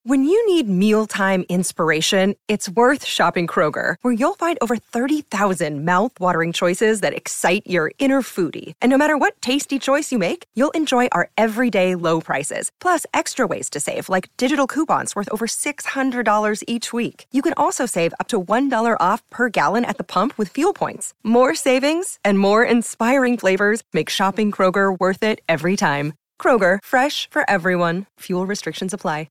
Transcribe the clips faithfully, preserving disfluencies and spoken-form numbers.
When you need mealtime inspiration, it's worth shopping Kroger, where you'll find over thirty thousand mouth-watering choices that excite your inner foodie. And no matter what tasty choice you make, you'll enjoy our everyday low prices, plus extra ways to save, like digital coupons worth over six hundred dollars each week. You can also save up to one dollar off per gallon at the pump with fuel points. More savings and more inspiring flavors make shopping Kroger worth it every time. Kroger, fresh for everyone. Fuel restrictions apply.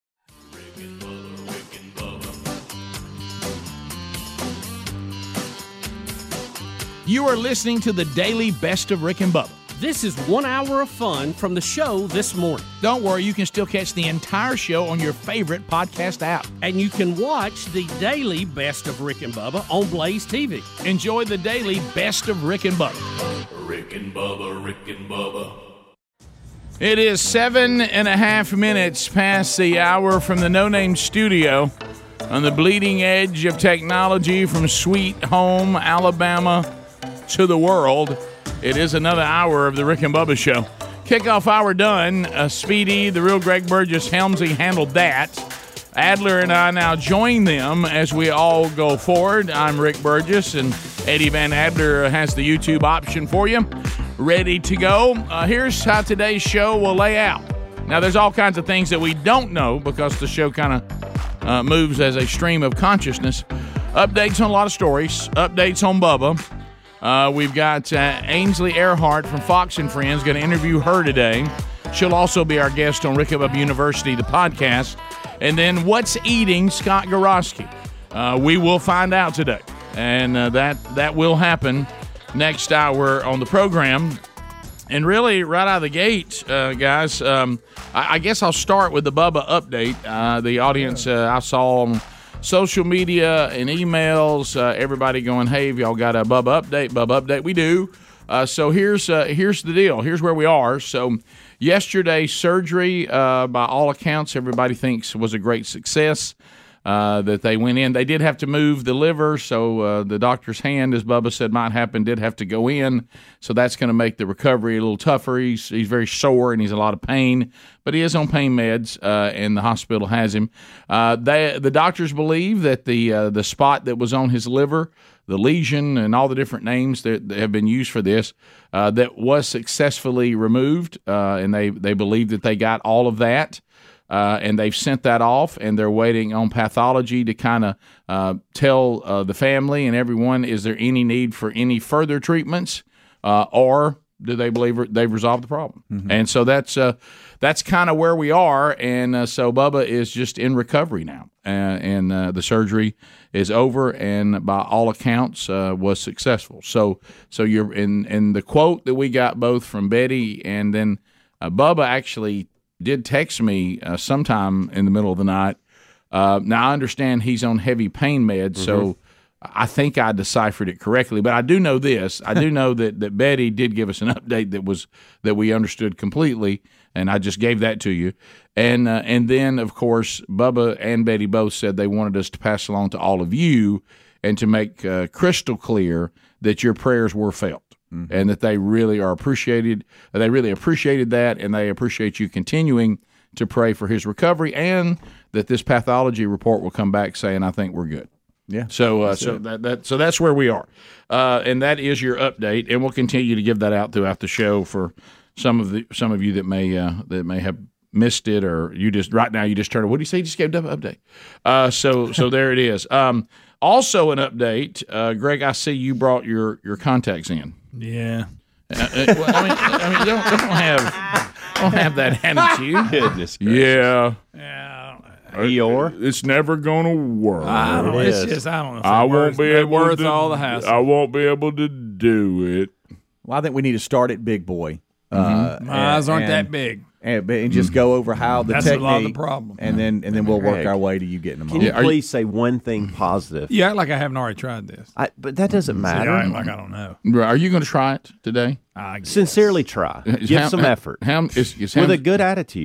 You are listening to the daily Best of Rick and Bubba. This is one hour of fun from the show this morning. Don't worry, you can still catch the entire show on your favorite podcast app. And you can watch the daily Best of Rick and Bubba on Blaze T V. Enjoy the daily Best of Rick and Bubba. Rick and Bubba, Rick and Bubba. It is seven and a half minutes past the hour from the No Name Studio on the bleeding edge of technology from Sweet Home, Alabama, to the world. It is another hour of the Rick and Bubba Show. Kickoff hour done. Uh, Speedy, the real Greg Burgess, Helmsy handled that. Adler and I now join them as we all go forward. I'm Rick Burgess, and Eddie Van Adler has the YouTube option for you. Ready to go. Uh, here's how today's show will lay out. Now, there's all kinds of things that we don't know because the show kind of uh, moves as a stream of consciousness. Updates on a lot of stories. Updates on Bubba. Uh, we've got uh, Ainsley Earhart from Fox and Friends, going to interview her today. She'll also be our guest on Rick and Bubba University, the podcast. And then What's Eating Scott Gorosky? Uh, we will find out today. And uh, that, that will happen next hour on the program. And really, right out of the gate, uh, guys, um, I, I guess I'll start with the Bubba update. Uh, the audience uh, I saw on social media and emails, uh, everybody going, hey, have y'all got a Bubba update? Bubba update. We do. Uh, so here's uh, here's the deal. Here's where we are. So yesterday, surgery, uh, by all accounts, everybody thinks was a great success. Uh, that they went in. They did have to move the liver, so uh, the doctor's hand, as Bubba said might happen, did have to go in. So that's going to make the recovery a little tougher. He's he's very sore and he's in a lot of pain, but he is on pain meds, uh, and the hospital has him. Uh, they, the doctors believe that the uh, the spot that was on his liver, the lesion, and all the different names that, that have been used for this, uh, that was successfully removed, uh, and they, they believe that they got all of that. Uh, and they've sent that off, and they're waiting on pathology to kind of uh, tell uh, the family and everyone, is there any need for any further treatments, uh, or do they believe they've resolved the problem? Mm-hmm. And so that's uh, that's kind of where we are, and uh, so Bubba is just in recovery now, uh, and uh, the surgery is over, and by all accounts uh, was successful. So so you're in, in the quote that we got both from Betty and then uh, Bubba actually did text me uh, sometime in the middle of the night. Uh, now, I understand he's on heavy pain meds, mm-hmm. so I think I deciphered it correctly. But I do know this. I do know that, that Betty did give us an update that was that we understood completely, and I just gave that to you. And uh, and then, of course, Bubba and Betty both said they wanted us to pass along to all of you and to make uh, crystal clear that your prayers were felt. Mm-hmm. And that they really are appreciated. They really appreciated that, and they appreciate you continuing to pray for his recovery, and that this pathology report will come back saying, "I think we're good." Yeah. So, uh, so that, that so that's where we are, uh, and that is your update, and we'll continue to give that out throughout the show for some of the some of you that may uh, that may have missed it, or you just right now you just turned. What do you say? You just gave an update. Uh, so so there it is. Um, also an update, uh, Greg. I see you brought your your contacts in. Yeah. Uh, well, I mean, I mean, don't, don't have don't have that attitude. Goodness gracious. Yeah. Yeah. Eeyore? It's never gonna work. I don't know. It It's is. just, I don't know. If I it won't works. be It's able worth to. all the hassle. I won't be able to do it. Well, I think we need to start at Big Boy. Mm-hmm. Uh, My eyes aren't and, that big. And, and just go over how the That's a technique. lot of the problem. And then and then we'll work Greg, our way to you getting them Can on. you Yeah, are you- please say one thing positive? You act like I haven't already tried this. I, but that doesn't See, matter. I act like I don't know. Are you going to try it today? I guess. Sincerely try. Give How- some how- effort. How, is, is With how- a good attitude.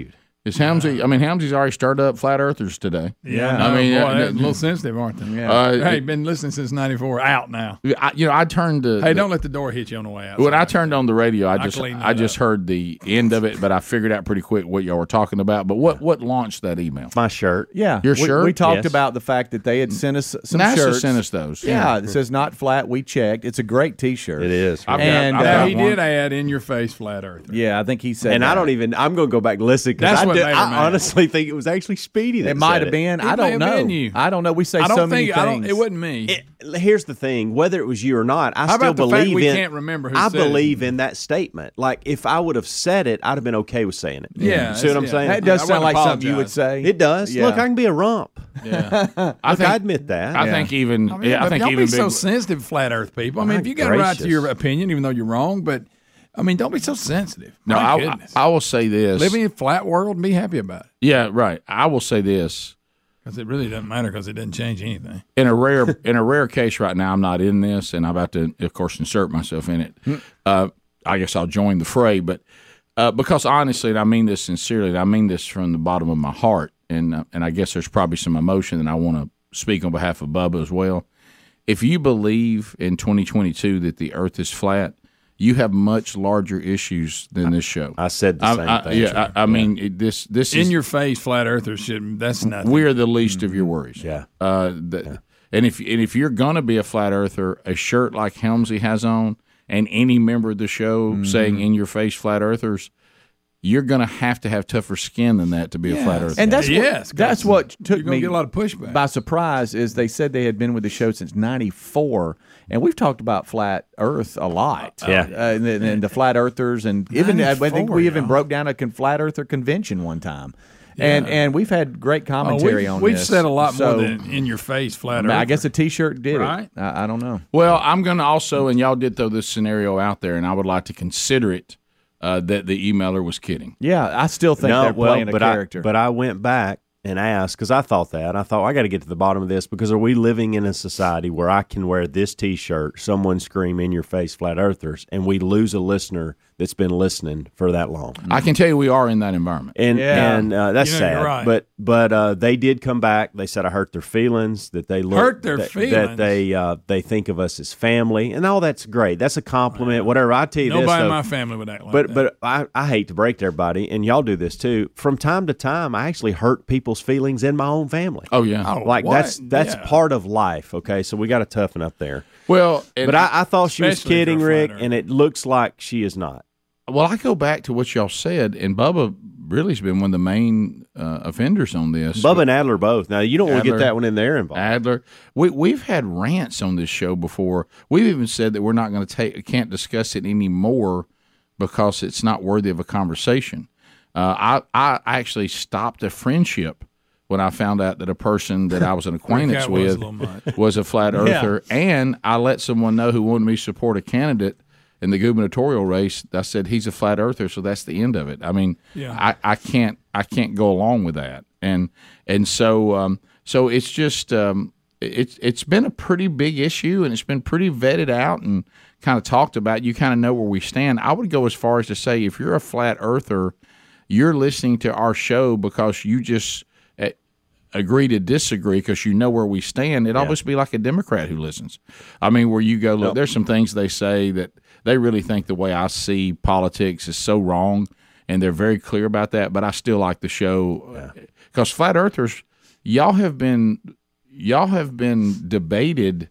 Is Helmsy? I mean, Helmsy's already stirred up flat earthers today. Yeah, I mean, boy, uh, they're a little sensitive, aren't they? Yeah. Uh, Hey, been listening since ninety-four. Out now. I, you know, I turned to. Hey, don't let the door hit you on the way out. When I turned on the radio, I I just cleaned that I just up. heard the end of it, but I figured out pretty quick what y'all were talking about. But what what launched that email? My shirt. Yeah, Your we, shirt? We talked Yes. about the fact that they had sent us some NASA shirts. sent us those. Yeah, it says not flat. We checked. It's a great T-shirt. It is. I've got- And I've Now, got he one. did add in your face flat earther. Yeah, I think he said. And I that. don't even. I'm going to go back and listen because That's I, what do, made her I mad. honestly think it was actually Speedy that It might said have been. It I may don't have know. been you. I don't know. We say I don't so think many I don't. things. It wasn't me. It, here's the thing: whether it was you or not, I How still about the believe fact we in. can't remember who I said it? believe in that statement. Like if I would have said it, I'd have been okay with saying it. Yeah, see what I'm yeah. saying? That does I sound wouldn't like something you would apologize. say. It does. Yeah. Look, I can be a rump. Yeah, I Look, think I admit that. I Yeah. think even I mean, yeah, I but think don't even be so big, sensitive, flat Earth people. I mean, My if you got a right to gracious. your opinion, even though you're wrong, but I mean, don't be so sensitive. no. My I, goodness. I will say this. Live in a flat world and be happy about it, Yeah, right. I will say this. because it really doesn't matter because it doesn't change anything. In a rare in a rare case right now, I'm not in this, and I'm about to, of course, insert myself in it. Uh, I guess I'll join the fray, but uh, because honestly, and I mean this sincerely, and I mean this from the bottom of my heart, and uh, and I guess there's probably some emotion, and I want to speak on behalf of Bubba as well. If you believe in twenty twenty-two that the Earth is flat, you have much larger issues than this show. I said the I- same I- thing. Yeah, I, I mean it, this. This In is your face, flat earthers should. That's nothing. we're the least of your worries. Yeah. Uh, the, And if and if you're gonna be a flat earther, a shirt like Helmsy has on, and any member of the show saying "in your face, flat earthers," you're gonna have to have tougher skin than that to be a flat earther. And that's Yes, what, that's 'cause what took you're gonna me get a lot of pushback. by surprise. Is they said they had been with the show since ninety-four, and we've talked about flat Earth a lot. Yeah. uh, and, the- and the flat earthers, and even I think ninety-four, we even y'all. broke down a con- flat earther convention one time, and and we've had great Oh, commentary we've, on we've this. said a lot So, more than in your face, flat I, mean, earth. I guess a T-shirt did Right. it. I, I don't know. Well, I'm going to also, and y'all did throw this scenario out there, and I would like to consider it uh, that the emailer was kidding. Yeah, I still think no, they're well, playing a but character. I, but I went back and asked because I thought that I thought I got to get to the bottom of this because are we living in a society where I can wear this T-shirt, someone scream "in your face, flat earthers," and we lose a listener that's been listening for that long? I can tell you we are in that environment. And Yeah. and uh, that's You know, you're sad. right. But but uh, they did come back. They said I hurt their feelings. That they look, Hurt their that, feelings? That they uh, they think of us as family, and all that's great. That's a compliment. Whatever. I tell you Nobody this, in though, my family would act like but that. but I, I hate to break to everybody, and y'all do this too. From time to time, I actually hurt people's feelings in my own family. Oh yeah. Oh, like what? that's that's Yeah. part of life. Okay, so we got to toughen up there. Well, and, But I, I thought she was Especially if kidding, you're a flat Rick, earther. and it looks like she is not. well, I go back to what y'all said, and Bubba really's been one of the main uh, offenders on this. Bubba and Adler both. Now you don't want to Adler- get that one in there involved. Adler. We we've had rants on this show before. We've even said that we're not going to take can't discuss it anymore because it's not worthy of a conversation. Uh, I I actually stopped a friendship when I found out that a person that I was an acquaintance That was a with little much. was a flat earther, and I let someone know who wanted me to support a candidate in the gubernatorial race. I said he's a flat earther, so that's the end of it. I mean, Yeah. I, I can't I can't go along with that, and and so um, so it's just um, it's it's been a pretty big issue, and it's been pretty vetted out and kind of talked about. You kind of know where we stand. I would go as far as to say if you're a flat earther, you're listening to our show because you just uh, agree to disagree because you know where we stand. It almost be like a Democrat who listens. I mean, where you go, look, there's some things they say that they really think the way I see politics is so wrong, and they're very clear about that. But I still like the show because flat earthers, y'all have been y'all have been debated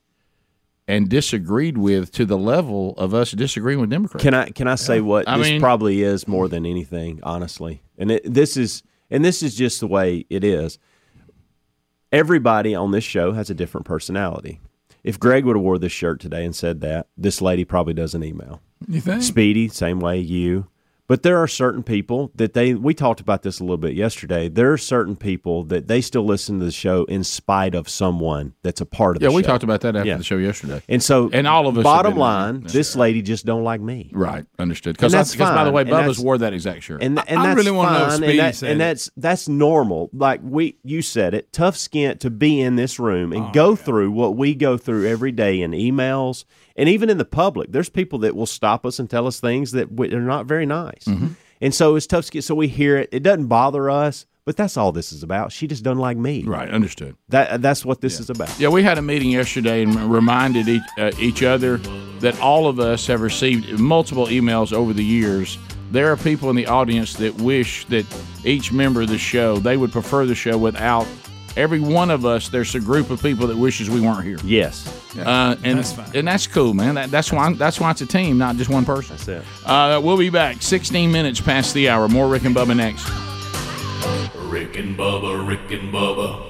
and disagreed with to the level of us disagreeing with Democrats. Can I can I say what I this mean- probably is more than anything, honestly, and it, this is and this is just the way it is. Everybody on this show has a different personality. If Greg would have wore this shirt today and said that, this lady probably does an email. You think? Speedy, same way you. But there are certain people that they, we talked about this a little bit yesterday. There are certain people that they still listen to the show in spite of someone that's a part of yeah, the show. we talked about that after Yeah. the show yesterday. And so, And all of us have bottom been- line, yeah. this lady just don't like me. Right, understood. Because And that's by the fine. way, And Bubba's that's- wore that exact shirt. And, and I that's really wanna know if fine, Speedy and, that, said and it. that's that's normal. Like we, you said it, tough skin to be in this room and Oh, go through what we go through every day in emails and even in the public. There's people that will stop us and tell us things that we, are not very nice. Mm-hmm. And so it's tough to get. So we hear it. It doesn't bother us, but that's all this is about. She just doesn't like me. Right, understood. That That's what this is about. Yeah, we had a meeting yesterday and reminded each, uh, each other that all of us have received multiple emails over the years. There are people in the audience that wish that each member of the show, they would prefer the show without every one of us. There's a group of people that wishes we weren't here. Yes. Uh, and That's fine. and that's cool, man. That, that's why that's why it's a team, not just one person. That's it. Uh, we'll be back sixteen minutes past the hour. More Rick and Bubba next. Rick and Bubba, Rick and Bubba.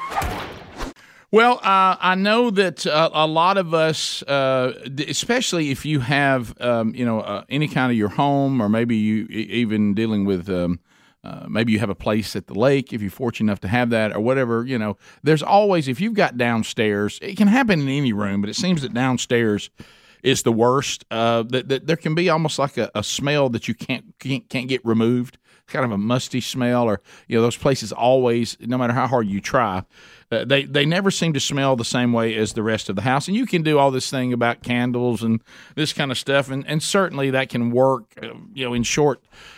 Well, uh, I know that uh, a lot of us, uh, especially if you have, um, you know, uh, any kind of your home, or maybe you e- even dealing with, um, uh, maybe you have a place at the lake, if you're fortunate enough to have that, or whatever, you know, there's always, if you've got downstairs, it can happen in any room, but it seems that downstairs is the worst. Uh, that, that there can be almost like a, a smell that you can't, can't can't get removed, kind of a musty smell, or you know, those places always, no matter how hard you try. Uh, they they never seem to smell the same way as the rest of the house. And you can do all this thing about candles and this kind of stuff, and, and certainly that can work, uh, you know, in short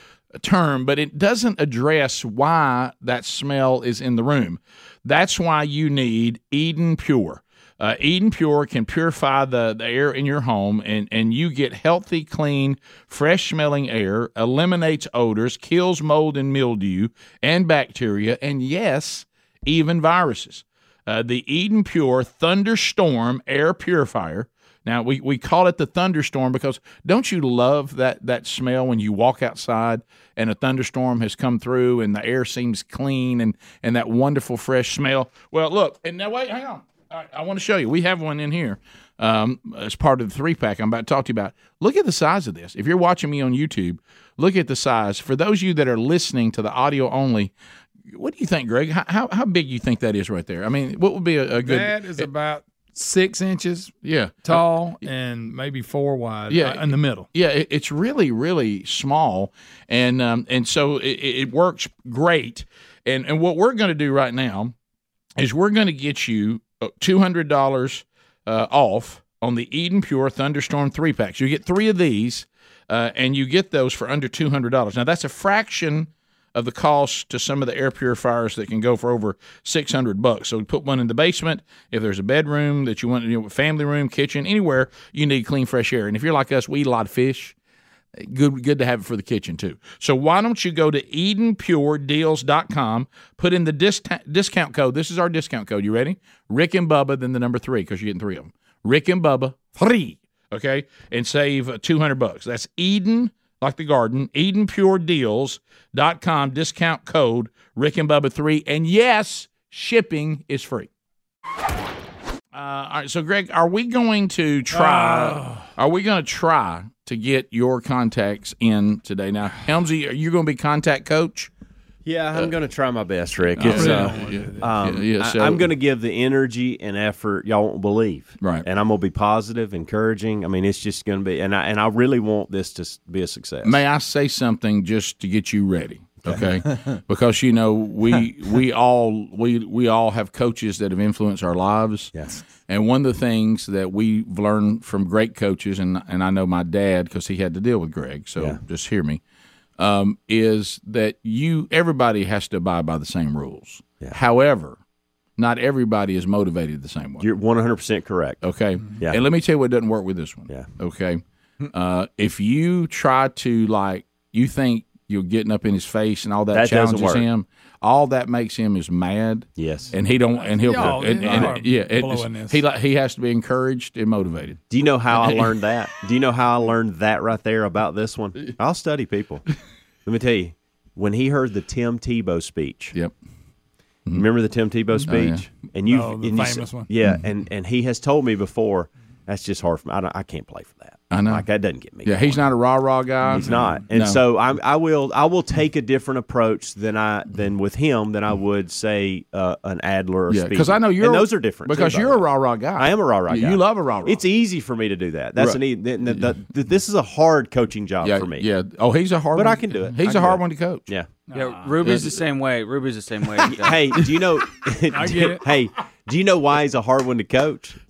term, but it doesn't address why that smell is in the room. That's why you need Eden Pure. Uh, Eden Pure can purify the, the air in your home, and, and you get healthy, clean, fresh-smelling air, eliminates odors, kills mold and mildew and bacteria, and yes, even viruses. Uh, the Eden Pure Thunderstorm Air Purifier. Now, we, we call it the thunderstorm because don't you love that, that smell when you walk outside and a thunderstorm has come through and the air seems clean and, and that wonderful fresh smell? Well, look, and now wait, hang on. All right, I want to show you. We have one in here um, as part of the three-pack I'm about to talk to you about. Look at the size of this. If you're watching me on YouTube, look at the size. For those of you that are listening to the audio only, what do you think, Greg? How how, how big do you think that is right there? I mean, what would be a, a good... That is about six inches yeah tall and maybe four wide. Yeah, uh, in the middle. Yeah, it, it's really, really small, and um, and so it, it works great. And and what we're going to do right now is we're going to get you two hundred dollars uh, off on the Eden Pure Thunderstorm three packs. You get three of these, uh, and you get those for under two hundred dollars. Now that's a fraction of the cost to some of the air purifiers that can go for over six hundred bucks. So we put one in the basement. If there's a bedroom that you want, you know, family room, kitchen, anywhere you need clean, fresh air. And if you're like us, we eat a lot of fish. Good, good to have it for the kitchen too. So why don't you go to eden pure deals dot com, put in the dis- discount code. This is our discount code. You ready? Rick and Bubba, then the number three, because you're getting three of them. Rick and Bubba, three. Okay, and save two hundred bucks. That's Eden, like the garden, eden pure deals dot com, discount code Rick and Bubba three, and yes, shipping is free. Uh, all right, so Greg, are we going to try? Uh, are we going to try to get your contacts in today? Now, Helmsy, are you going to be contact coach? Yeah, I'm uh, going to try my best, Rick. Oh, It's, yeah, uh, yeah, um, yeah, yeah, so, I, I'm going to give the energy and effort y'all won't believe, right? And I'm going to be positive, encouraging. I mean, it's just going to be, and I and I really want this to be a success. May I say something just to get you ready? Okay, because you know we we all we we all have coaches that have influenced our lives. Yes. And one of the things that we've learned from great coaches, and and I know my dad because he had to deal with Greg, so yeah. just hear me, um, is that you everybody has to abide by the same rules. Yeah. However, not everybody is motivated the same way. You're one hundred percent correct. Okay. Yeah. And let me tell you what doesn't work with this one. Yeah. Okay. Uh, if you try to like you think you're getting up in his face and all that, that challenges him. All that makes him is mad. Yes, and he don't, and he'll, Y'all, and, and, y'all yeah, it, he he has to be encouraged and motivated. Do you know how I learned that? Do you know how I learned that right there about this one? I'll study people. Let me tell you, when he heard the Tim Tebow speech. Yep. Mm-hmm. Remember the Tim Tebow speech? Oh, yeah. And you, oh, the and famous you, one. Yeah, mm-hmm. and and he has told me before. That's just hard for me. I, don't, I can't play for that. I know. Like that doesn't get me. Yeah, going. he's not a rah rah guy. He's not, and no. so I, I will. I will take a different approach than I than with him than I would say uh, an Adler or yeah, Speed. because I know you're. And those are different because too, you're a rah rah guy. I am a rah rah guy. You love a rah rah. It's easy for me to do that. That's right. an e- the, the, the, the, this is a hard coaching job yeah, for me. Yeah. Oh, he's a hard. But one. I can do it. He's a hard one to coach. Yeah. Yeah, Ruby's the same way. Ruby's the same way. Hey, do you know? I get it. Hey, do you know why he's a hard one to coach?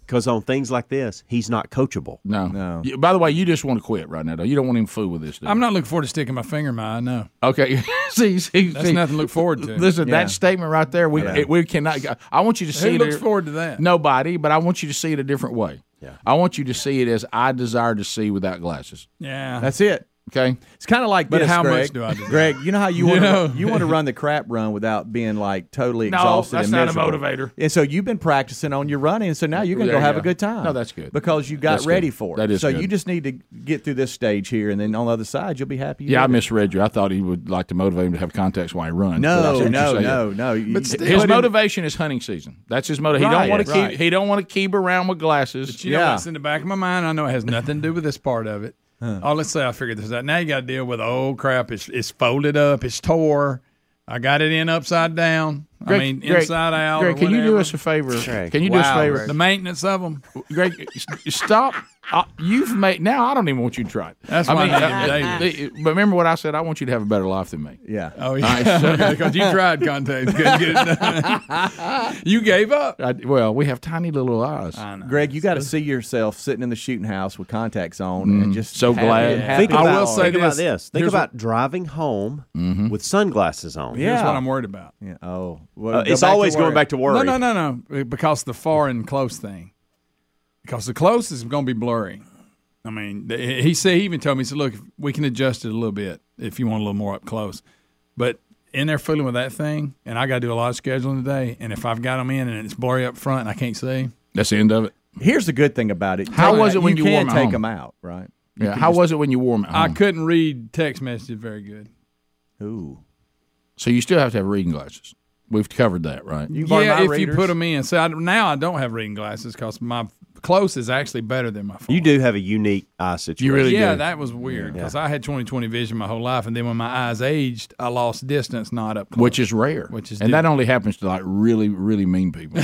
Because on things like this, he's not coachable. No, No. You- by the way, you just want to quit right now, though. You don't want him to fool with this. Do you? I'm not looking forward to sticking my finger in my eye. No, Okay, see, see, that's see. nothing to look forward to. Listen, Yeah. that statement right there, we it, we cannot. I want you to see Who it. looks forward to that? Nobody, but I want you to see it a different way. Yeah. I want you to see it as I desire to see without glasses. Yeah, That's it. Okay, It's kind of like But this, how Greg. much do I do? Greg, you know how you want know. to you want to run the crap run without being like totally No, exhausted that's and not a miserable. motivator. And so you've been practicing on your running, and so now you're going to There go you have go. a good time. No, that's good. because you got That's ready good. for it. That is so good. you just need to get through this stage here, and then on the other side, you'll be happy. you yeah, I did it. misread you. I thought he would like to motivate him to have contacts while he runs. but I see No, what you're no, saying. no, no. You- But you- still- His put him- motivation is hunting season. That's his motive. He Right, don't want to right. keep. He don't want to keep around with glasses. But you know Yeah. what's in the back of my mind? I know it has nothing to do with this part of it. Oh, let's say I figured this out. Now you got to deal with, oh, crap, it's, it's folded up, it's tore. I got it in upside down. I mean, Greg, inside out. Greg, or can you do whatever. us a favor? Greg. Can you do us a Wow, favor? the maintenance of them. Greg, s- stop. Uh, you've made now. I don't even want you to try it. That's I why mean, I uh, named David. the- but remember what I said. I want you to have a better life than me. Yeah. Oh, yeah. Because you tried contacts. Couldn't get it done. You gave up. I, well, we have tiny little eyes. I know. Greg, you got to see yourself sitting in the shooting house with contacts on and just So happy- glad. happy Think I about, will say think about this. this. Think Here's about driving home with sunglasses on. Yeah. Here's what I'm worried about. Yeah. Oh, well, Uh, go it's back to always going work. back to worry. No, no, no, no. Because the far and close thing. Because the close is going to be blurry. I mean, th- he said he even told me, he said, look, we can adjust it a little bit if you want a little more up close. But in there fooling with that thing, and I got to do a lot of scheduling today, and if I've got them in and it's blurry up front and I can't see, That's the end of it. Here's the good thing about it. How was it when you wore can 'em at take home? them out, right? Yeah. How was it when you wore them at I home? couldn't read text messages very good. Ooh. So you still have to have reading glasses. We've covered that, right? You can borrow Yeah, my if readers. you put them in. So I, now I don't have reading glasses because my close is actually better than my far. You do have a unique eye situation. really Yeah, do. that was weird because I had twenty twenty vision my whole life, and then when my eyes aged, I lost distance, not up close. Which is rare. Which is and that different. only happens to like really, really mean people.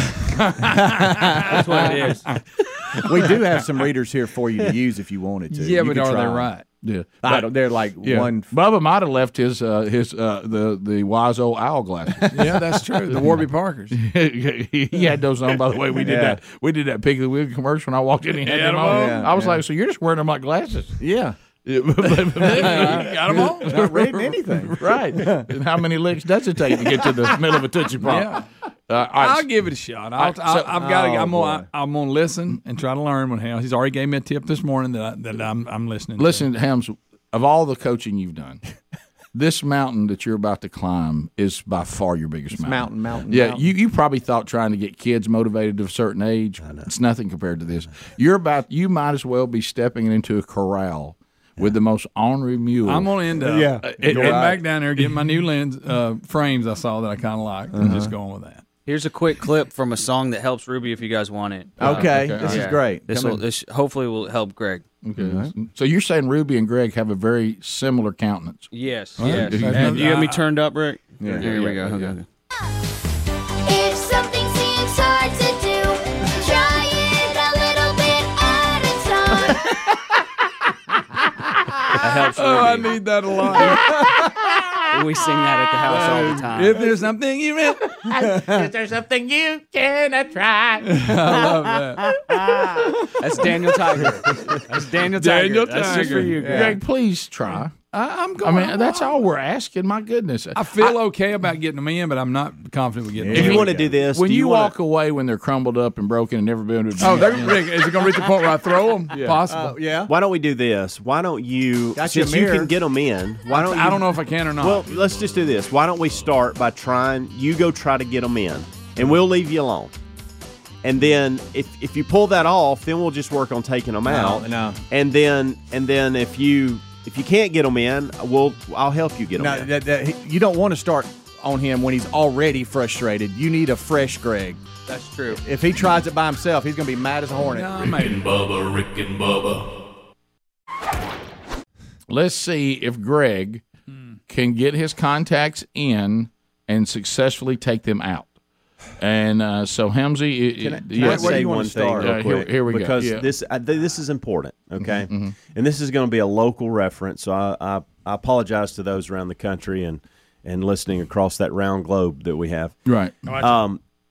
That's what it is. We do have some readers here for you to use if you wanted to. yeah, You but could are try they 'em. right? yeah. I don't, they're like Yeah. one. Bubba might have left his uh, his uh, the the wise old owl glasses. Yeah, that's true. The Warby Parkers. he had those on. By the way, we did Yeah. that. We did that Piggly Wiggly commercial. When I walked in, he had them them on. on? Yeah, I was yeah. like, "So you're just wearing them like glasses?" Yeah. Yeah, but- but- Got them on. Not reading anything. right? And how many licks does it take to get to the middle of a Tootsie Pop? Yeah. Uh, all right, I'll give it a shot. I'll, so- I'll, I've got. Oh, to, I'm boy. gonna. I'm gonna listen and try to learn with him. He's already gave me a tip this morning that I, that I'm I'm listening. to. Listen, Helms, of all the coaching you've done, this mountain that you're about to climb is by far your biggest mountain. Mountain, mountain. Yeah, mountain. you, you probably thought trying to get kids motivated to a certain age. It's nothing compared to this. You're about. You might as well be stepping into a corral with the most ornery mule. I'm gonna end up. Yeah. uh, Getting Go right. back down there, getting my new lens uh, frames I saw that I kind of liked, and just going with that. Here's a quick clip from a song that helps Ruby if you guys want it. Okay, okay, this Yeah. is great. This Come will in. this hopefully will help Greg. Okay. So you're saying Ruby and Greg have a very similar countenance. Yes, right. yes. That's And you have me not- turned up, Rick? Yeah. Here we Yeah, go. yeah. Okay. If something seems hard to do, try it a little bit at a time. That helps Oh, I Ruby. need that a lot. We sing that at the house all the time. If there's something you meant, Is there something you cannot try? I love that. That's Daniel Tiger. That's Daniel Tiger. Daniel That's just for Tiger. you, Greg. Greg, please try. I, I'm I going. mean, that's all we're asking. My goodness. I feel okay about getting them in, but I'm not confident with getting If them you in. want to do this, When do you, you wanna- walk away when they're crumbled up and broken and never been able to Oh, they're, Rick, is it going to reach the point where I throw them? Possible. Uh, yeah. Why don't we do this? Why don't you, Got you a since you mirror. can get them in, why don't you, I don't know if I can or not. Well, let's just do this. Why don't we start by trying, you go try to get them in, and we'll leave you alone. And then if, if you pull that off, then we'll just work on taking them out. no. And then and then if you if you can't get them in, we'll I'll help you get them No, in. that, that, he- you don't want to start on him when he's already frustrated. You need a fresh Greg. That's true. If he tries it by himself, he's going to be mad as a hornet. no, Rick maybe. and Bubba, Rick and Bubba. Let's see if Greg can get his contacts in and successfully take them out. And uh, so, Helmsy, it- Can I- it- can I yes. where do say you wanna one thing start? real Uh, here- quick here we go. because Yeah. this I, th- this is important, okay? And this is going to be a local reference, so I, I I apologize to those around the country and and listening across that round globe that we have. right. Um,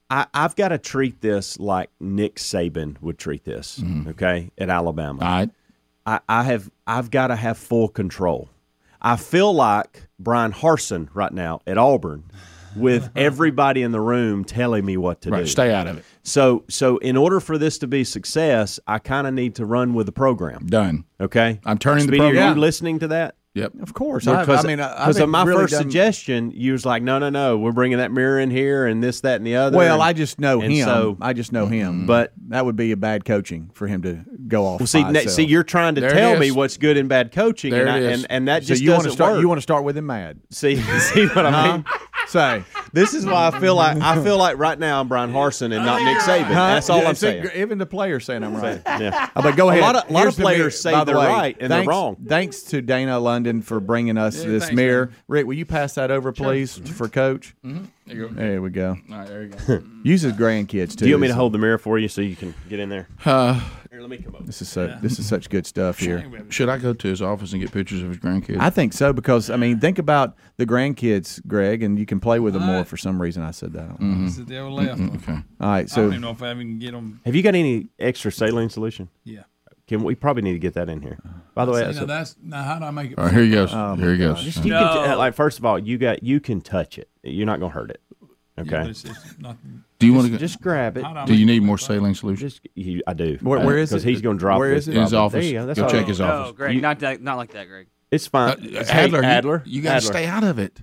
I, I've got to treat this like Nick Saban would treat this, okay, at Alabama. All right. I, I have I've got to have full control. I feel like Brian Harsin right now at Auburn, with everybody in the room telling me what to Right, do. stay out of it. So so in order for this to be success, I kind of need to run with the program. Done. Okay, I'm turning the Speedy, program. Are you listening to that? Yep. Of course. I, Because I mean, I, I because of think my really first done- suggestion, you was like, no, no, no, we're bringing that mirror in here and this, that, and the other. Well, and- I just know and him. So, I just know him. But- that would be a bad coaching for him to go off. well, see, by ne- himself. see, you're trying to There it tell me is. what's good and bad coaching, There and, I, it is. and and that So just you want to doesn't start? work. You want to start with him mad? see, see what I mean? Say, This is why I feel like I feel like right now I'm Brian Harsin and not Nick Saban. That's all Yeah, I'm see, saying. Even the players saying I'm right. Yeah. Uh, but go A ahead. lot of- a lot Here's of the players mirror. say By the they're way, right and they're thanks- wrong. Thanks to Dana London for bringing us Yeah, this thanks, mirror. man. Rick, will you pass that over, please, for Coach? There you go. There we go. All right, there you go. Use his grandkids too. Do you want me to so- hold the mirror for you so you can get in there? Uh, Here, let me come over. This is so. This is such good stuff here. should I go to his office and get pictures of his grandkids? I think so because I mean, think about the grandkids, Greg, and you can play with them more. For some reason, I said that. I don't know. This is the old left one. okay. All right, I don't so even know if I even get them. Have you got any extra saline solution? Yeah. Can we probably need to get that in here? By the way, See, that's now a- that's now how do I make it? All right, here he goes. Oh, here he goes. just you No. can, like first of all, you got you can touch it. You're not gonna hurt it. Yeah, Okay, but it's, it's not, Do you want to? just grab it. how do I Do you make need it more look saline solution? Just you, I do. Where- where is Because it? he's gonna drop Where this is it? In his probably. office. There you go. That's Go all check right. his No, office. Greg, You- not that, not like that, Greg. It's fine. Uh, Hey, Adler, you- Adler, you, got to Adler. stay out of it.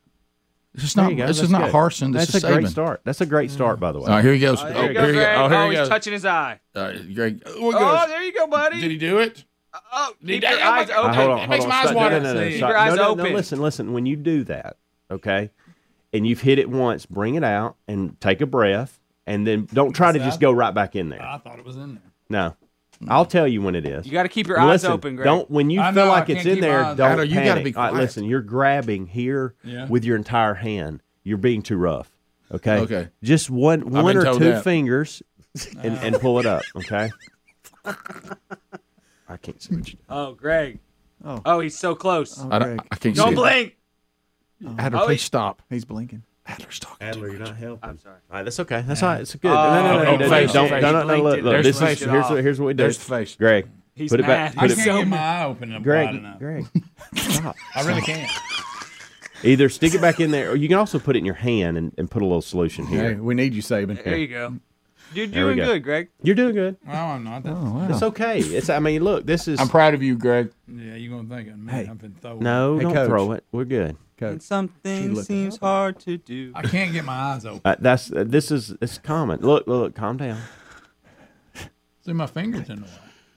This is There not. you go. This That's is not good. Harsin. This That's is a great Saban. start. That's a great start, by the way. All right, here he goes. Oh, Oh, there you go, here he Greg. goes. Oh, here Oh, he he's goes. touching his eye. All right, Greg. Oh, here Oh, goes. there you go, buddy. Did he do it? Oh, keep Did- your oh, eyes my- Uh, open. hold on, It hold makes on. my eyes Stop. No, water. no, no, no, Keep stop. your eyes no, no, open. no, listen, listen. When you do that, okay, and you've hit it once, bring it out and take a breath, and then don't try to just go right back in there. I thought it was in there. No, I'll tell you when it is. You got to keep your And eyes listen, open, Greg. Don't when you I feel know, I like it's can't in keep there. my eyes Don't open. You panic. gotta be All right, quiet. listen, you're grabbing here Yeah. with your entire hand. You're being too rough. Okay. Okay. Just one, one been or told two that. fingers, and, and pull it up. Okay. I can't see what you. Oh, Greg. Oh. Oh, he's so close. I, don't, I can't Don't see. blink. It. Adler, Oh, please he- stop. he's blinking. Adler's talking. Adler, you're not helping. I'm sorry. All right, that's okay. That's all right. It's good. Oh, no, no, no, oh, no, face, don't, face. don't, don't, no, look, look. There's This the is face. here's what here's what we do. There's the face. Greg, He's put it back. mad. Put I it, can't get my eye open wide Greg, enough. Greg, stop. I really can't. Either stick it back in there, or you can also put it in your hand and, and put a little solution here. Hey, we need you, Saban. There you go. You're There we doing go. good, Greg. You're doing good. Well, I'm not. That, Oh, It's okay. It's. I mean, look, this is. I'm proud of you, Greg. Yeah, you're gonna think of me. Hey. I've been throwing. no, Hey, don't Coach. throw it. We're good. Coach. And something looked it seems hard to do. I can't get my eyes open. Uh, that's. Uh, this is. It's common. Look, look, look. Calm down. See, my fingers in the way.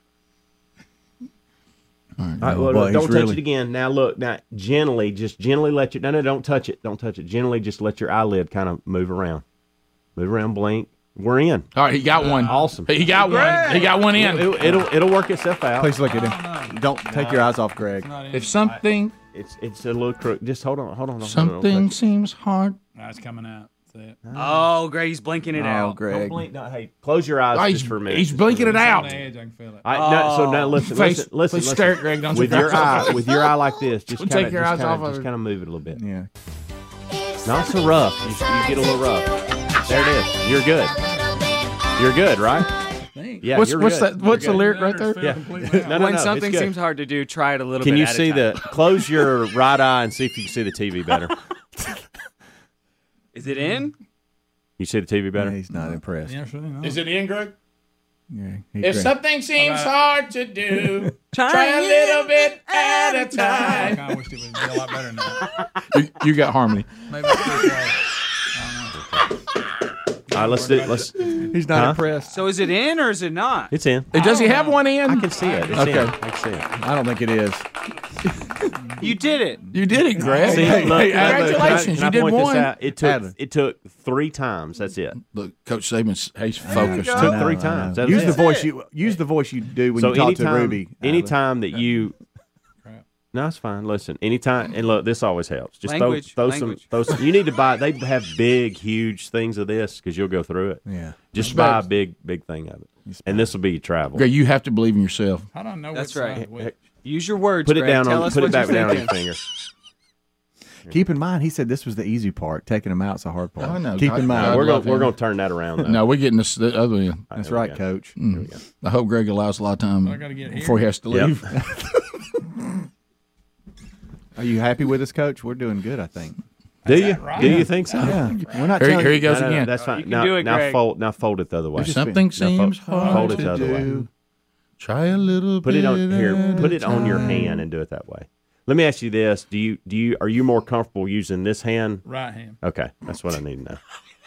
All right, well, boy, look, don't he's touch really- it again. Now, look. Now, gently, just gently let your. No, no, don't touch it. Don't touch it. Gently, just let your eyelid kind of move around. Move around. Blink. We're in. All right, he got one. Awesome. He got one. He got one in. It'll, it'll it'll work itself out. Please look at him. Don't take your eyes off Greg. Not in If it. something It's it's a little crook. Just hold on, hold on. Hold on. something Don't touch seems hard. Nah, it's coming out. See it? Oh, Greg, he's blinking it Oh, out. it. Don't Greg. blink. No, hey, close your eyes Oh, just he's, for a minute. he's Just for a blinking it minute. On out. the edge, I can feel it. I, no, so now Oh. listen, Face- listen, listen, please listen. stare at Greg, don't with you? your eye, with your eye like this, just Don't kind take of, your just eyes kind off of, of just it. kind of move it a little bit. Yeah. Not so rough. You, you get a little rough. There it is. You're good. You're good, right? Thanks. Yeah. What's you're what's good. that? What's the You're lyric right Letters there? fell Yeah. completely out. No, no, when no, something it's good. seems hard to do, try it a little Can bit you at see a time. the? Close your right eye and see if you can see the T V better. Is it in? You see the T V better? Yeah, he's not impressed. Yeah, sure, no. Is it in, Greg? Yeah, he's If Greg. something seems hard to do, Try try a it little bit at a I time. kind of wish it would be a lot better than that. You, you got harmony. Maybe it's too close. All right, let's do. Let's. He's not Huh? impressed. So is it in or is it not? It's in. Does he have one in? I can see it. It's Okay. in. I can see it. I don't think it is. You did it. You did it, Greg. See, Hey, look, hey, look, look, congratulations. Can I, You can I did point one. This out? It took Adler. it took three times. That's it. Look, Coach Saban's he's focused. go. Took I know, three I know. times. That Use was the it. voice you use the voice you do when So you talk anytime, to Ruby. anytime that you. No, it's fine. Listen, anytime, and look, this always helps. Just Language, throw, throw language. some, throw some. You need to buy. They have big, huge things of this because you'll go through it. Yeah. Just Respect. buy a big, big thing of it, and this will be your travel. Greg, you have to believe in yourself. How do I know That's which right. side? Which? Use your words. Put it Greg. down Tell on. us Put what it back you're down on your thinking. finger. Keep in mind, he said this was the easy part. Taking them out's the hard part. I know. Keep I- in mind. I we're love gonna we're him. gonna turn that around. Though. No, we're getting this the other end. That's There we right, go. Coach. Mm. I hope Greg allows a lot of time gotta get here. before he has to Yep. leave. Are you happy with us, Coach? We're doing good, I think. Do you? Do you think so? Yeah, we're not. Here, telling here he you- goes No, no, no, again. that's fine. You can now, do it, now Greg. fold. Now fold it the other way. just Something Now, seems fo- hard fold it to the other way. do. Try a little Put bit it on here. at Put a it on your time. hand and do it that way. Let me ask you this: Do you do you are you more comfortable using this hand? Right hand. Okay, that's what I need to know.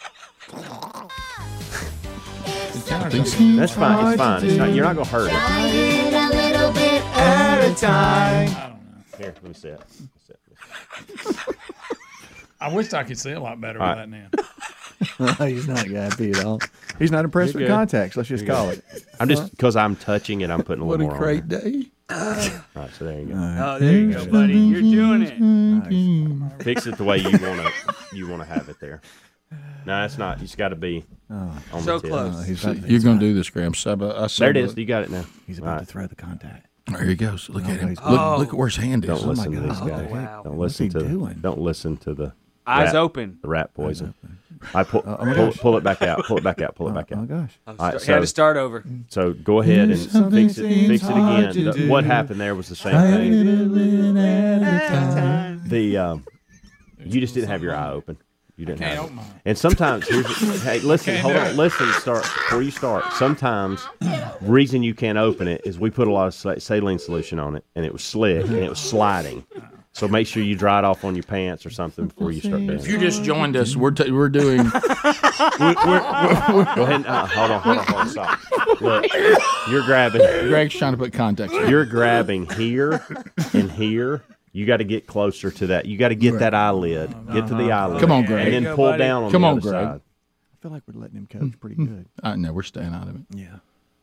Something seems That's fine. hard It's fine. to It's not. do. You're not gonna hurt it. Try it a little bit At a time. Here, let me see it. Let me see it. I wish I could see a lot better All with right. that now. He's not happy at all. He's not impressed You're with good. contacts. Let's just call it. I'm just because I'm touching it. I'm putting a What little a more great on day. there. All right, so there you go. Oh, there you go, buddy. You're doing it. Fix it the way you wanna you wanna have it there. No, that's not. You just got to be on So the tip. close. Uh, he's So about, you're going to do this, Graham. Sub, I sub There it is. You got it now. He's All about right. to throw the contact. There he goes. Look at him. he's- Look, Oh. look at where his hand is. Don't listen to God. these Oh, guys. wow. Don't What's listen he to. doing? Don't listen to the Eyes rat- open. the rat poison. I pull, Oh, my pull, gosh. pull it back out. Pull it back out. Pull it back Oh, out. gosh. I'm All right, st- had so- to start over. So go ahead and Something fix it. Fix it seems hard again. to The- do. what happened there was the same Try a thing. little bit at a time. The um, you just didn't have your eye open. You didn't Can't have it. open mine. And sometimes, here's, hey, listen, hold on, listen, start before you start. Sometimes, reason you can't open it is we put a lot of sa- saline solution on it, and it was slick and it was sliding. So make sure you dry it off on your pants or something before you start doing If you it. just joined us, we're t- we're doing. we're, we're, we're, we're, Go ahead. And, uh, hold on, hold on, hold on. Stop. Look, you're grabbing. Greg's trying to put context. in. You're grabbing here and here. You got to get closer to that. You got to get that eyelid. Get to the eyelid. Come on, Greg. And then There you go, pull buddy. down on Come the on, other Greg. side. I feel like we're letting him coach pretty good. Uh, no, we're staying out of it. Yeah.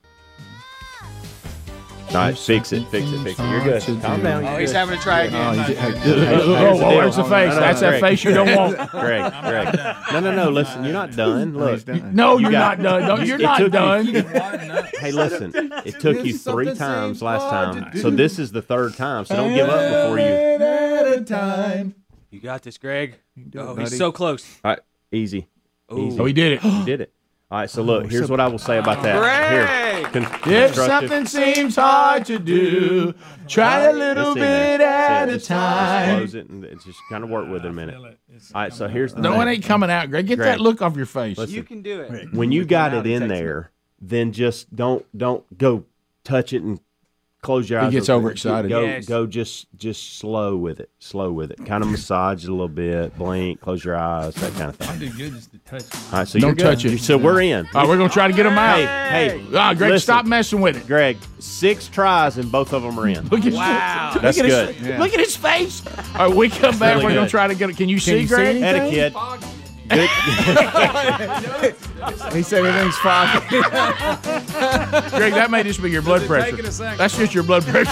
All right, fix it, fix it, fix it. You're good. Calm down. Oh, You're he's good. having to try again. Oh, he did, hey, Hey, hey, here's Oh, the oh, deal. there's the face. No, no, That's that Greg. face you don't want. Greg, Greg. No, no, no. Listen, you're not done. oh, Look. he's done. No, You you're got- not done. No, you're It not took you- done. Hey, listen. It took you three times last time, so this is the third time. So don't give up before you. At a time. You got this, Greg. do it, Oh, buddy. he's so close. All right, easy. Easy. Oh, he did it. You did it. All right, so look. Here's what I will say about that. Greg! Here, con- If constructive- something seems hard to do, try a little It's in there. bit at Just- a just- just time. Close it and it's just kind of work with it a minute. All right, so here's the No thing. one ain't coming out, Greg. Get Greg, that look off your face. listen. You can do it. When you got out, it it in takes there, then just don't don't go touch it and close your He eyes. gets real quick. overexcited. Go Yes. go just just slow with it, slow with it. Kind of massage it a little bit, blink, close your eyes, that kind of thing. I do good just to touch it. All right, so Don't you're good. touch it. So we're in. All right, we're gonna try to get him out. Hey, hey, Ah, Greg, listen. stop messing with it. Greg, six tries and both of them are in. Look at Wow. look That's at good. His, Look at his face. All right, we come back. really we're gonna good. try to get it. Can you see, you see Greg? anything? And a kid. Good. He said everything's foggy. Greg, that may just be your blood pressure. taking a second. That's just your blood pressure.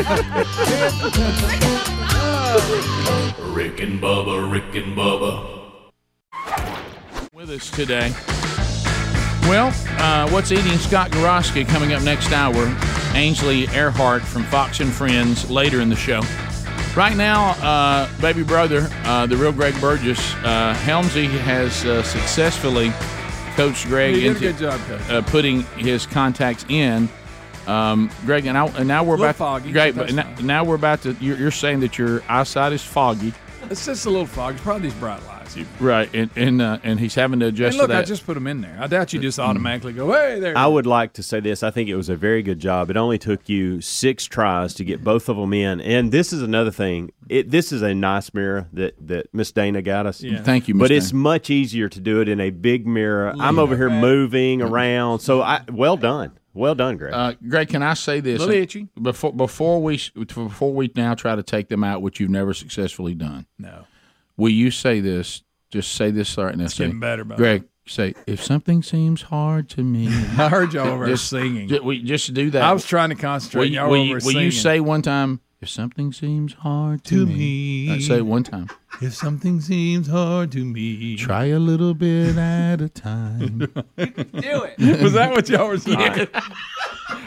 Rick and Bubba, Rick and Bubba. With us today. Well, uh, what's eating Scott Goroski coming up next hour? Ainsley Earhart from Fox and Friends later in the show. Right now, uh, baby brother, uh, the real Greg Burgess, uh, Helmsy has uh, successfully coached Greg You did a into good job, Coach. uh, putting his contacts in. Um, Greg, and, I, and now we're Little about foggy, Greg, but but now, that's now we're about to. You're, you're saying that your eyesight is foggy, It's just a little fog. It's probably these bright lights. right? And and, uh, and he's having to adjust And look, to I that. just put them in there. I doubt you just automatically go, hey, there. I would like to say this. I think it was a very good job. It only took you six tries to get both of them in. And this is another thing. It, this is a nice mirror that, that Miss Dana got us. Yeah. Thank you, Mister But it's much easier to do it in a big mirror. I'm over here moving around. So I well done. Well done, Greg. Uh, Greg, can I say this? Little itchy. Before before we before we now try to take them out, which you've never successfully done. No. Will you say this? Just say this right now. Say, getting better, buddy. Greg, say, if something seems hard to me. I heard y'all over there just, singing. Just, we, just do that. I was trying to concentrate. Will, you, y'all will, over you, there will you singing. say one time, if something seems hard to, To me? me. Uh, say it one time. If something seems hard to me. Try a little bit at a time. Do it. Was that what y'all were saying?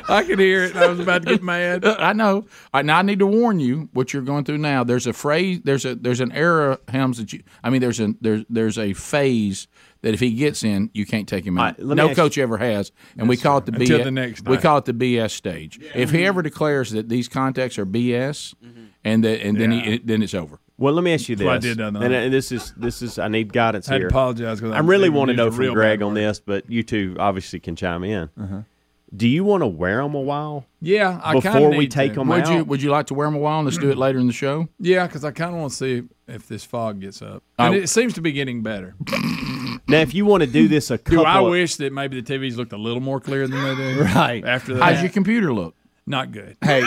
I could hear it. I was about to get mad. I know. All right, now I need to warn you what you're going through now. There's a phrase. There's a there's an era, Helms, that you. I mean, there's a there's there's a phase that if he gets in, you can't take him out. All right, no coach ever has, and we call it the B S. Until the next we day. call it the B S stage. If he ever declares that these contacts are B S, and that and then he, then it's over. Well, let me ask you this, That's what I did the other and, night. and this is this is I need guidance I had to here. apologize 'cause I I really even want to used know a from real Greg bad on word. this, but you two obviously can chime in. Uh-huh. Do you want to wear them a while? Yeah, I kinda before we need take to. them Would out. you Would you like to wear them a while and let's do it later in the show? Yeah, because I kind of want to see if this fog gets up. I- And it seems to be getting better. Now, if you want to do this a couple, Do I of- wish that maybe the T Vs looked a little more clear than they do? Right. After that. How's your computer look? Not good. Hey,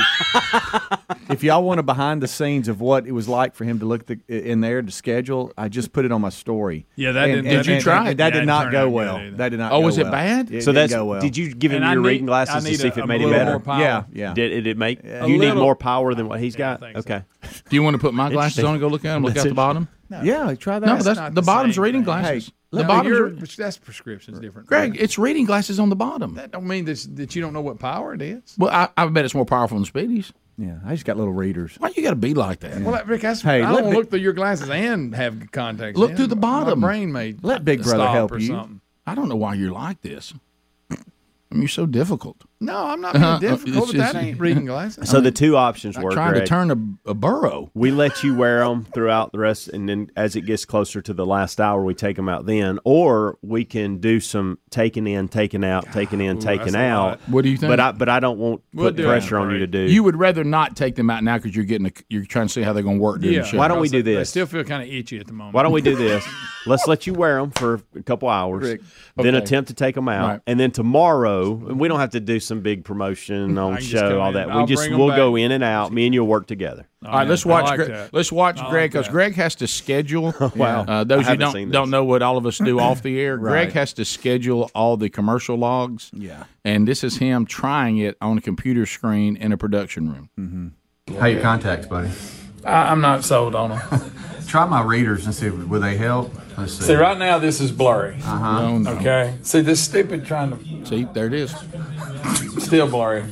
if y'all want a behind the scenes of what it was like for him to look the, in there to schedule, I just put it on my story. Yeah, that And- didn't- and- did you and- try it? and that Yeah, did it not turned go out good well. either. That did not. Oh, go was it well. bad? It so didn't that's go well. did you give him And I your need- reading I glasses to need see a- if it a made it little better? more power. Yeah, yeah. Did, did it make? A Do you need little- more power than what he's Yeah, I got? think so. Okay. Do you want to put my glasses Interesting. on and go look at them? Look That's at the bottom. Yeah, try that. No, that's not the the bottom's same reading thing. glasses. Hey, the No, bottom's your- re- that's prescription's different. Greg, it's reading glasses on the bottom. That don't mean that, that you don't know what power it is. Well, I, I bet it's more powerful than Speedy's. Yeah, I just got little readers. Why you got to be like that? Well, that, Rick, that's, Hey, I let don't me- look through your glasses and have contacts. Look in. through the bottom. My brain may Let Big Brother stop help or you. something. I don't know why you're like this. I mean, you're so difficult. No, I'm not being Uh-huh. difficult, It's but that just- ain't reading glasses. So the two options I'm were trying Greg, to turn a, a burrow. we let you wear them throughout the rest, and then as it gets closer to the last hour, we take them out then, or we can do some taking in, taking out, taking in, Ooh, taking that's a out. lot. What do you think? But I, but I don't want We'll put do it. pressure on you to do. You would rather not take them out now because you're getting a, you're trying to see how they're going to work during Yeah. the show. Why don't we do They this? still feel kind of itchy at the moment. Why don't we do this? Let's let you wear them for a couple hours, Rick. then Okay. attempt to take them out, Right. and then tomorrow, and we don't have to do some big promotion on I can just show, come all in. that. We I'll just bring 'em we'll back. go in and out. Me and you'll work together. Oh, All right, yeah. let's I watch. like Greg, that. let's watch I Greg like because that. Greg has to schedule. Wow. Uh, those I who haven't don't seen don't this. know what all of us do off the air. Greg Right. has to schedule all the commercial logs. Yeah. And this is him trying it on a computer screen in a production room. How your contacts, buddy? I, I'm not sold on them. Try my readers and see will they help. Let's see. See, right now this is blurry. Uh-huh. No, no. Okay. See, this stupid trying to See, there it is. still blurry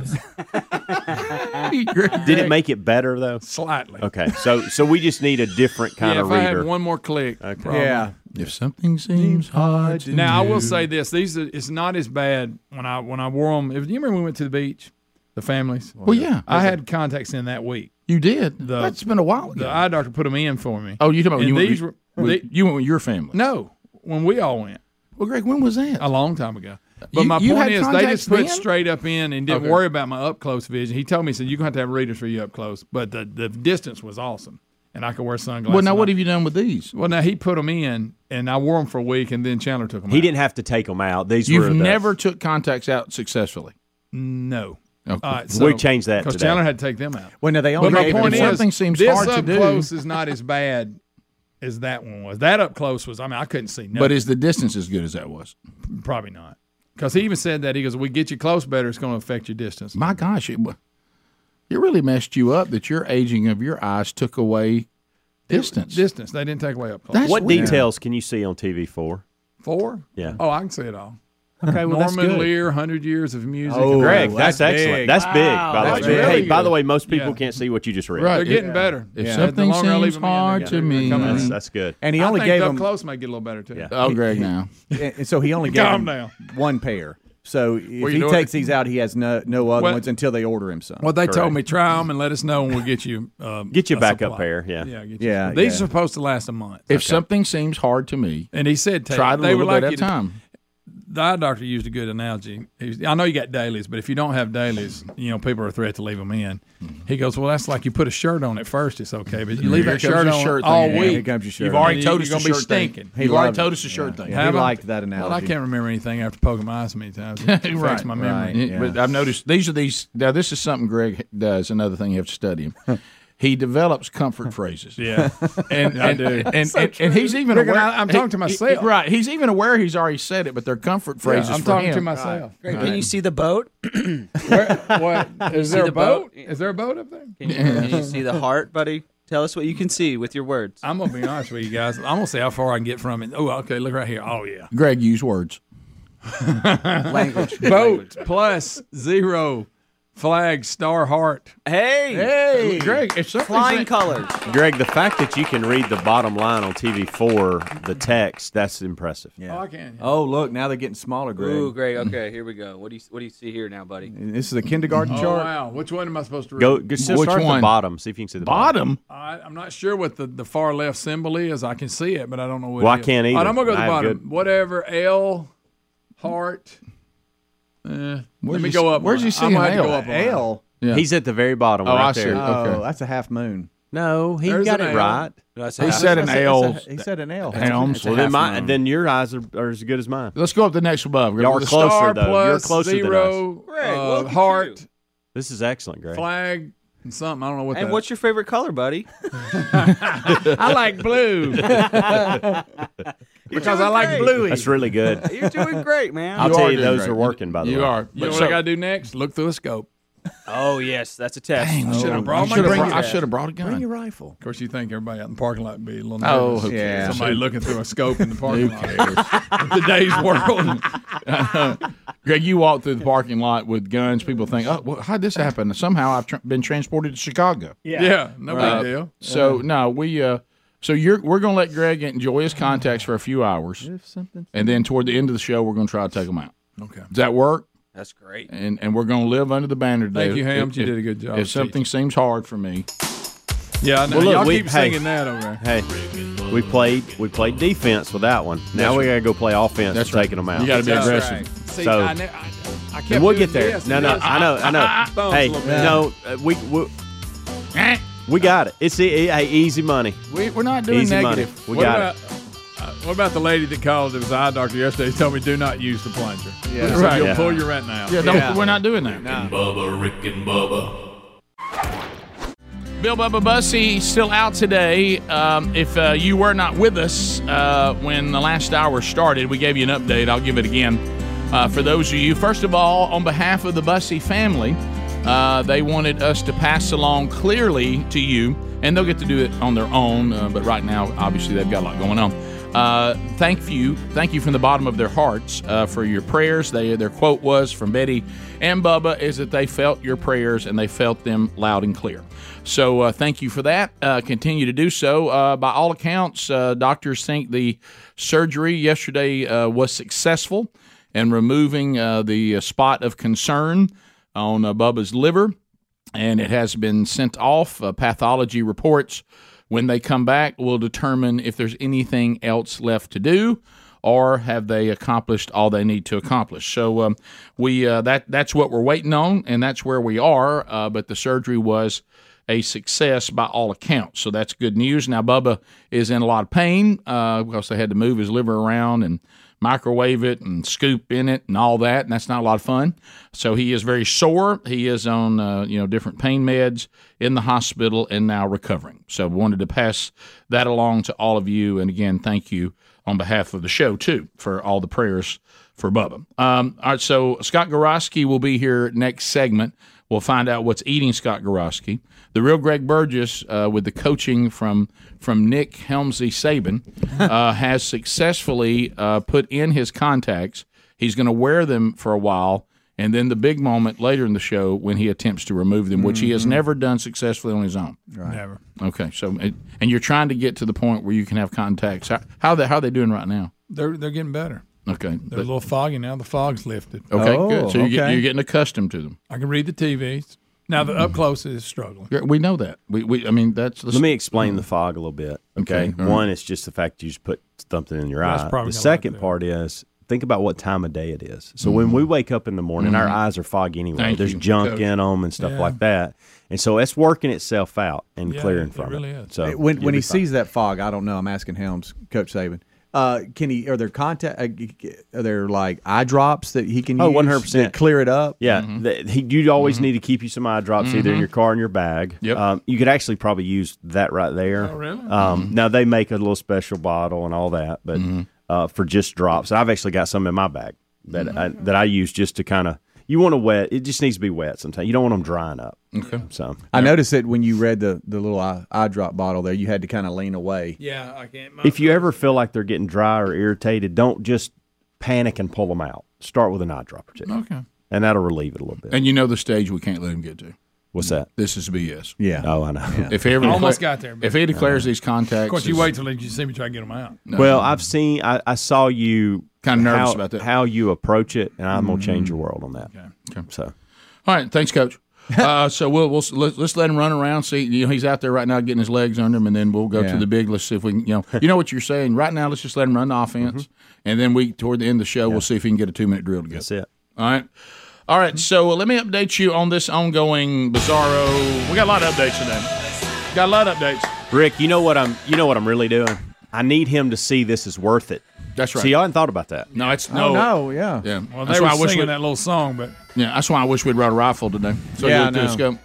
Did it make it better though? slightly. Okay, so so we just need a different kind Yeah, of if I reader. had one more click. probably. Yeah. If something seems hard to Now I will do- say this: these are, it's not as bad when I when I wore them. If you remember, we went to the beach, the families. Well, yeah, I had contacts in that week. you did. The- That's been a while ago. The eye doctor put them in for me. oh, you talking about and you went, these with- were with- they- you went with your family? no, when we all went Well, Greg, when was that? a long time ago. But You- my you point had is, they contacts just put then? straight up in and didn't Okay. worry about my up close vision. He told me, he said, "You're going to have to have readers for you up close," but the the distance was awesome, and I could wear sunglasses. Well, now on. what have you done with these? Well, now he put them in, and I wore them for a week, and then Chandler took them. He out. didn't have to take them out. These You've were the, never took contacts out successfully. No. Okay. All right, We changed that because today. Chandler had to take them out. Well, no, they But only my gave point him is, something seems this hard to up do. close is not as bad as that one was. That up close was. I mean, I couldn't see nothing. But is the distance as good as that was? Probably not. Because he even said that he goes, "We get you close better. It's going to affect your distance." My gosh, it, it really messed you up that your aging of your eyes took away distance. Distance. They didn't take away up close. That's What weird. details can you see on T V four? Four? Yeah. Oh, I can see it all. Okay, well, that's Norman good. Lear, hundred years of music. Oh, Greg, that's that's, excellent. big. That's big. By the That's way, really hey, by good. the way, most people Yeah. can't see what you just read. Right. They're getting Yeah. better. If Yeah, something the longer I leave seems them in, hard they're to getting- me- they're coming That's, in. that's good. And he I only think gave up him. close might get a little better too. Yeah. Oh, Greg, now. And so he only gave Calm him down. one pair. So if you he doing takes it? these out, he has no no other Well- ones until they order him some. Well, they told Correct. me try them and let us know, and we'll get you um, Get you a back up supply. pair, yeah. yeah, get you Yeah, These yeah. are supposed to last a month. If something seems hard to me, And he said, take, try it a they little were bit like at a you- time. The eye doctor used a good analogy. He was, I know you got dailies, but if you don't have dailies, you know people are a threat to leave them in. He goes, well, that's like you put a shirt on at first, it's okay, but you leave Here that comes shirt the on shirt all thing. Yeah, week. here comes your shirt You've on. already You- told us you're the gonna be shirt thing. stinking. He You've already loved told it. us the shirt thing. He Have I? liked that Well, I analogy. can't remember anything after poking my eyes so many times. It affects Right, my memory. right. Yeah, Yeah. But I've noticed these are these. Now, this is something Greg does. Another thing you have to study him. He develops comfort phrases. Yeah. and I and, do. and, and, So and, he's even Rick, and aware. I- I'm talking to he- he- myself. right. He's even aware he's already said it, but they're comfort phrases. I'm for talking him. to myself. Greg, can you see the boat? Where, what is there the a boat? boat? Is there a boat up there? Can you, can you see the heart, buddy? Tell us what you can see with your words. I'm gonna be honest with you guys. I'm gonna see how far I can get from it. Oh, okay. Look right here. Oh yeah. Greg, use words. Language. Boat plus zero. Flag, star, heart. Hey, hey, Greg, it's flying colors. Greg, the fact that you can read the bottom line on T V four, the text, that's impressive. Yeah. Oh, I can. Oh, look, now they're getting smaller, Greg. Ooh, Greg. Okay, here we go. What do you What do you see here now, buddy? And this is a kindergarten Oh, chart. wow. Which one am I supposed to read? Go, go still Which start at one? the bottom. See if you can see the bottom. Bottom. I, I'm not sure what the, the far left symbol is. I can see it, but I don't know what Well, it I is. can't All right, either. I'm going to go to I the have bottom. good- Whatever. L, heart. Eh, let Where's me you go s- up. where's one. you seeing I'm gonna have an to go L? up a line. L. Yeah. He's at the very bottom Oh, right I see. there. Oh, Okay. that's a half moon. No, he There's got an it L. right. Did I say He that? said an That's a- L. that's a- He said an L. Helms. Well, then, half my, moon. then your eyes are, are as good as mine. Let's go up the next above. Y'all are The closer, Star though. You're plus closer than zero. Greg, uh, look at heart, you. This is excellent, Greg. flag, and something. I don't know what And that what's your favorite color, buddy? I like blue because I like great. bluey. That's really good. You're doing great, man. I'll You tell are you, doing those great. are working, by the You way. are. You know But what so- I got to do next? Look through a scope. Oh yes, that's a test. Dang, should have I brought my should have gun. brought, I should have brought a gun. Bring your rifle. Of course, you think everybody out in the parking lot would be a little Oh, nervous. who Yeah. Somebody looking through a scope in the parking Who lot. cares? Today's world. Greg, you walk through the parking lot with guns. People think, oh, well, how'd this happen? Somehow I've tr- been transported to Chicago. Yeah, no Uh, big deal. So no, we. Uh, so you're we're gonna let Greg enjoy his contacts for a few hours, If something. and then toward the end of the show, we're gonna try to take them out. Okay. Does that work? That's great. And and we're gonna live under the banner today. Thank you, Hams. If- You if- did a good job. If something seems hard for me, Yeah, I know. Well, look, Y'all we- keep hey. singing that over there. Hey, we played we played defense with that one. Now That's we got to go play offense that's and right. taking them out. You got to be That's aggressive. right. See, So- I, ne- I, I kept And we'll doing get there. this No, and no, this. I know, I know. Thumbs Hey, a little bit. no, uh, we, we we got it. It's e- hey, easy money. We, we're not doing Easy negative. money. We What got about, it. uh, what about the lady that called? It was the eye doctor yesterday. He told me do not use the plunger. Yeah. So Right. you'll Yeah. pull your retina out. Yeah, no, Yeah. we're not doing that. Rick and Bubba, Rick and Bubba. Bill Bubba Bussey still out today. Um, if uh, you were not with us uh, when the last hour started, we gave you an update. I'll give it again. Uh, for those of you, first of all, on behalf of the Bussey family, uh, they wanted us to pass along clearly to you, and they'll get to do it on their own, uh, but right now, obviously, they've got a lot going on. Uh, thank you, thank you from the bottom of their hearts uh, for your prayers. They, their quote was from Betty and Bubba is that they felt your prayers and they felt them loud and clear. So uh, thank you for that. Uh, continue to do so. Uh, by all accounts, uh, doctors think the surgery yesterday uh, was successful in removing uh, the uh, spot of concern on uh, Bubba's liver, and it has been sent off. Uh, pathology reports, when they come back, will determine if there's anything else left to do, or have they accomplished all they need to accomplish. So um, we uh, that that's what we're waiting on, and that's where we are. Uh, but the surgery was a success by all accounts, so that's good news. Now Bubba is in a lot of pain uh, because they had to move his liver around and microwave it and scoop in it and all that, and that's not a lot of fun. So he is very sore. He is on uh, you know different pain meds in the hospital and now recovering. So wanted to pass that along to all of you, and again, thank you on behalf of the show too for all the prayers for Bubba. Um, all right, so Scott Gorosky will be here next segment. We'll find out what's eating Scott Gorosky. The real Greg Burgess, uh, with the coaching from from Nick Helmsley Saban, uh, has successfully uh, put in his contacts. He's going to wear them for a while, and then the big moment later in the show when he attempts to remove them, which he has never done successfully on his own. Never. Okay, so and you're trying to get to the point where you can have contacts. How how they how are they doing right now? They're they're getting better. Okay, They're a little foggy now. The fog's lifted. okay, Oh, good. So you get, okay. you're getting accustomed to them. I can read the T Vs. Now the up close is struggling. Yeah, we know that. We, we I mean that's the Let me explain the fog a little bit. Okay, Okay, all right. one is just the fact you just put something in your That's eye. probably The got a lot second to do. part is think about what time of day it is. So when we wake up in the morning, our eyes are foggy anyway. Thank There's you, junk Coach. in them and stuff Yeah. like that, and so it's working itself out and Yeah, clearing it from really it. is. So when you'll when be he fine. sees that fog, I don't know. I'm asking Helms, Coach Saban. Uh, can he? Are there contact? Uh, are there like eye drops that he can Oh, use one hundred percent. that clear it up? Yeah, the, he, you always need to keep you some eye drops either in your car or in your bag. Yep. Um, you could actually probably use that right there. Oh, really? Um, Now they make a little special bottle and all that, but uh, for just drops, I've actually got some in my bag that I, that I use just to kind of. You want to wet. It just needs to be wet sometimes. You don't want them drying up. Okay. So I noticed that when you read the the little eye, eye drop bottle there, you had to kind of lean away. Yeah, I can't. if you ever feel like they're getting dry or irritated, don't just panic and pull them out. Start with an eye drop or two. Okay. And that'll relieve it a little bit. And you know the stage we can't let him get to. What's that? This is B S. Yeah. Oh, I know. Yeah. If he ever Almost declare- got there, but- If he declares these contacts, Of course, you as- wait till you see me try to get them out. No. Well, I've seen, I, I saw you Kind of nervous how, about that. how you approach it, and I'm going to change your world on that. Okay. So, All right, thanks, Coach. uh, so we'll we'll let's, let's let him run around. See, you know, he's out there right now getting his legs under him, and then we'll go Yeah. to the big. Let's see if we can. You know, you know what you're saying right now. Let's just let him run the offense, and then we toward the end of the show, we'll see if he can get a two minute drill together. that's it. All right. All right, so let me update you on this ongoing Bizarro. We got a lot of updates today. Got a lot of updates. Rick, you know what I'm you know what I'm really doing? I need him to see this is worth it. That's right. See, y'all hadn't thought about that. No, it's no, Oh, no, yeah. yeah. Well, that's they why were I wish singing we, that little song, but yeah, that's why I wish we'd brought a rifle today. So Yeah, you I do know. scope.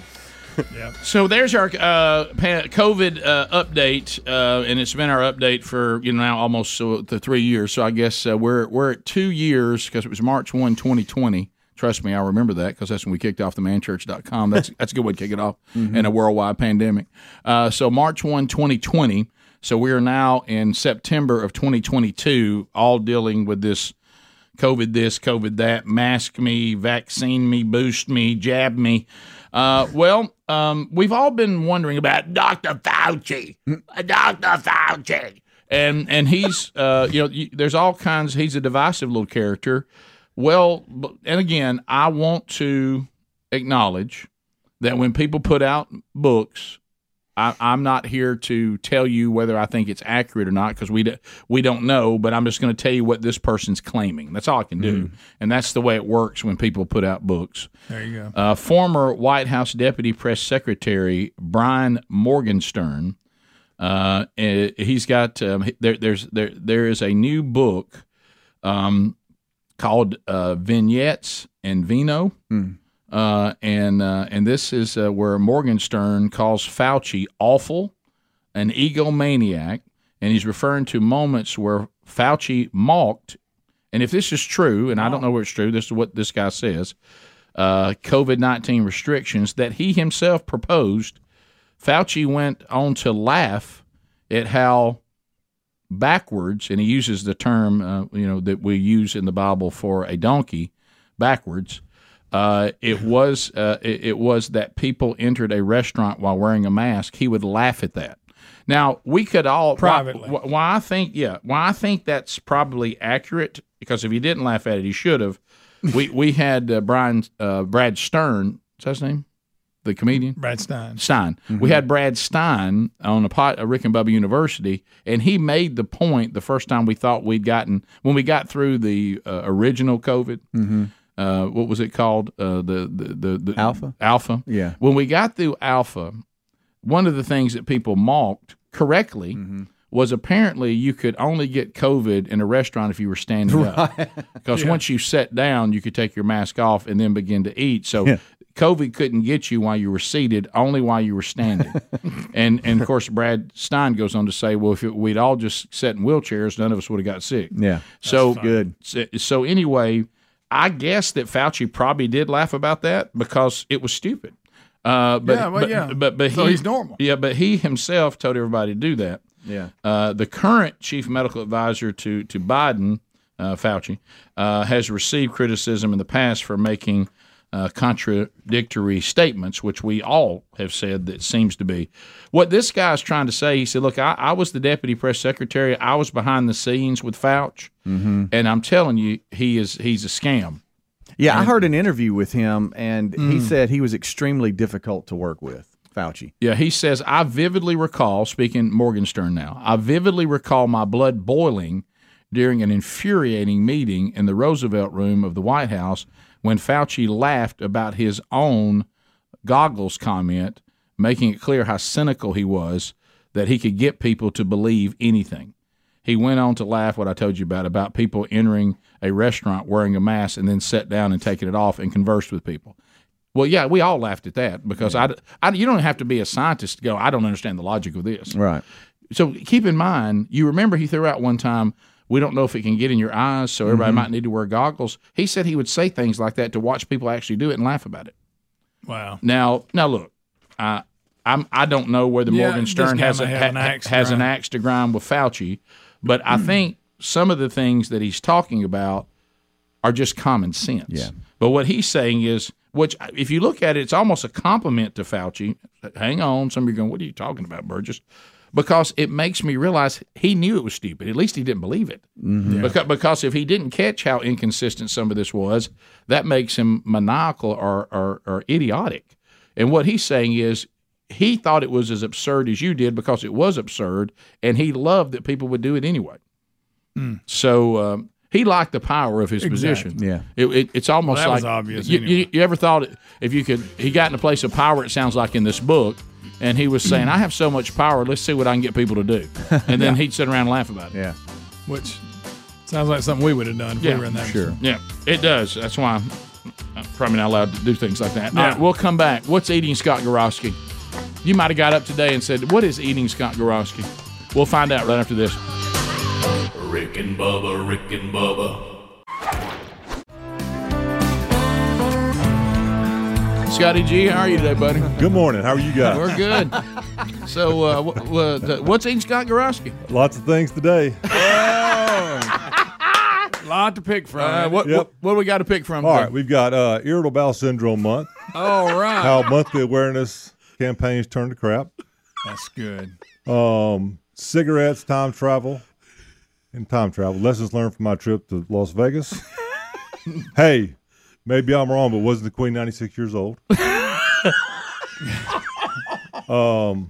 yeah. So there's our uh, pa- COVID uh, update, uh, and it's been our update for you know now almost uh, the three years. So I guess uh, we're we're at two years because it was March first, twenty twenty. Trust me, I remember that because that's when we kicked off the man church dot com. That's that's a good way to kick it off in a worldwide pandemic. Uh, so March first, twenty twenty. So we are now in September of twenty twenty-two, all dealing with this COVID this, COVID that, mask me, vaccine me, boost me, jab me. Uh, well, um, we've all been wondering about Doctor Fauci, Doctor Fauci, and and he's uh, you know you, there's all kinds. He's a divisive little character. Well, but- and again, I want to acknowledge that when people put out books, I, I'm not here to tell you whether I think it's accurate or not because we d- we don't know. But I'm just going to tell you what this person's claiming. That's all I can do, and that's the way it works when people put out books. There you go. Uh, former White House Deputy Press Secretary Brian Morgenstern, uh, eh, he's got um, he- there, there's there there is a new book um, called uh, Vignettes and Vino, uh, and uh, and this is uh, where Morgenstern calls Fauci awful, an egomaniac, and he's referring to moments where Fauci mocked. And if this is true, and I don't know where it's true, this is what this guy says. Uh, COVID nineteen restrictions that he himself proposed, Fauci went on to laugh at how backwards, and he uses the term uh, you know that we use in the Bible for a donkey, backwards. Uh, it was uh, it, it was that people entered a restaurant while wearing a mask. He would laugh at that. Now we could all Privately. Why, why I think yeah, why I think that's probably accurate because if he didn't laugh at it, he should have. We we had uh, Brian uh, Brad Stern. Is that his name? The comedian Brad Stein. Stein. We had Brad Stein on a, pot, a Rick and Bubba University, and he made the point the first time we thought we'd gotten when we got through the uh, original COVID. Uh, what was it called? Uh, the, the the the Alpha? Alpha. Yeah. When we got through Alpha, one of the things that people mocked correctly was apparently you could only get COVID in a restaurant if you were standing up. Because once you sat down, you could take your mask off and then begin to eat. So Yeah. COVID couldn't get you while you were seated, only while you were standing. and and of course, Brad Stein goes on to say, well, if it, we'd all just sat in wheelchairs, none of us would have got sick. Yeah. So good. So, so anyway, I guess that Fauci probably did laugh about that because it was stupid. Uh, but, Yeah, well, but, yeah. But, but So he, he's normal. Yeah, but he himself told everybody to do that. Yeah. Uh, the current chief medical advisor to to Biden, uh, Fauci, uh, has received criticism in the past for making uh, contradictory statements, which we all have said that seems to be. What this guy is trying to say, he said, look, I, I was the deputy press secretary. I was behind the scenes with Fauci, Mm-hmm. and I'm telling you, he is he's a scam. Yeah, I heard an interview with him, and Mm. he said he was extremely difficult to work with, Fauci. Yeah, he says, I vividly recall, speaking Morgenstern now, I vividly recall my blood boiling during an infuriating meeting in the Roosevelt room of the White House when Fauci laughed about his own goggles comment, making it clear how cynical he was that he could get people to believe anything. He went on to laugh what I told you about, about people entering a restaurant wearing a mask and then sat down and taking it off and conversed with people. Well, yeah, we all laughed at that because I, I, you don't have to be a scientist to go, I don't understand the logic of this. Right. So keep in mind, you remember he threw out one time, we don't know if it can get in your eyes, so everybody Mm-hmm. might need to wear goggles. He said he would say things like that to watch people actually do it and laugh about it. Wow. Now, now look, I, I'm, I don't know whether Yeah, Morgan this Stern guy has, may a, have an ha- axe to has an grind. axe to grind with Fauci, but I think some of the things that he's talking about are just common sense. Yeah. But what he's saying is, which if you look at it, it's almost a compliment to Fauci. Hang on, some of you are going, what are you talking about, Burgess? Because it makes me realize he knew it was stupid. At least he didn't believe it. Mm-hmm. Yeah. Because, because if he didn't catch how inconsistent some of this was, that makes him maniacal or, or, or idiotic. And what he's saying is he thought it was as absurd as you did because it was absurd, and he loved that people would do it anyway. Mm. So um, he liked the power of his Exactly. position. Yeah. It, it, it's almost Well, that like was obvious You, anyway. you, you ever thought if you could, he got in a place of power, it sounds like in this book, and he was saying, I have so much power, let's see what I can get people to do. And then he'd sit around and laugh about it. Yeah. Which sounds like something we would have done if Yeah, we were in that. Sure. Yeah, it does. That's why I'm, I'm probably not allowed to do things like that. All Yeah. right, we'll come back. What's eating Scott Gorosky? You might have got up today and said, what is eating Scott Gorosky? We'll find out right after this. Rick and Bubba, Rick and Bubba. Scotty G, how are you today, buddy? Good morning. How are you guys? We're good. So, uh, w- w- th- what's eating Scott Gorosky? Lots of things today. Oh, lot to pick from. Uh, what, Yep. what what do we got to pick from? All today? right, we've got uh, Irritable Bowel Syndrome Month. All right. How monthly awareness campaigns turn to crap. That's good. Um, cigarettes, time travel, and time travel. Lessons learned from my trip to Las Vegas. Hey, maybe I'm wrong, but wasn't the Queen ninety-six years old? um,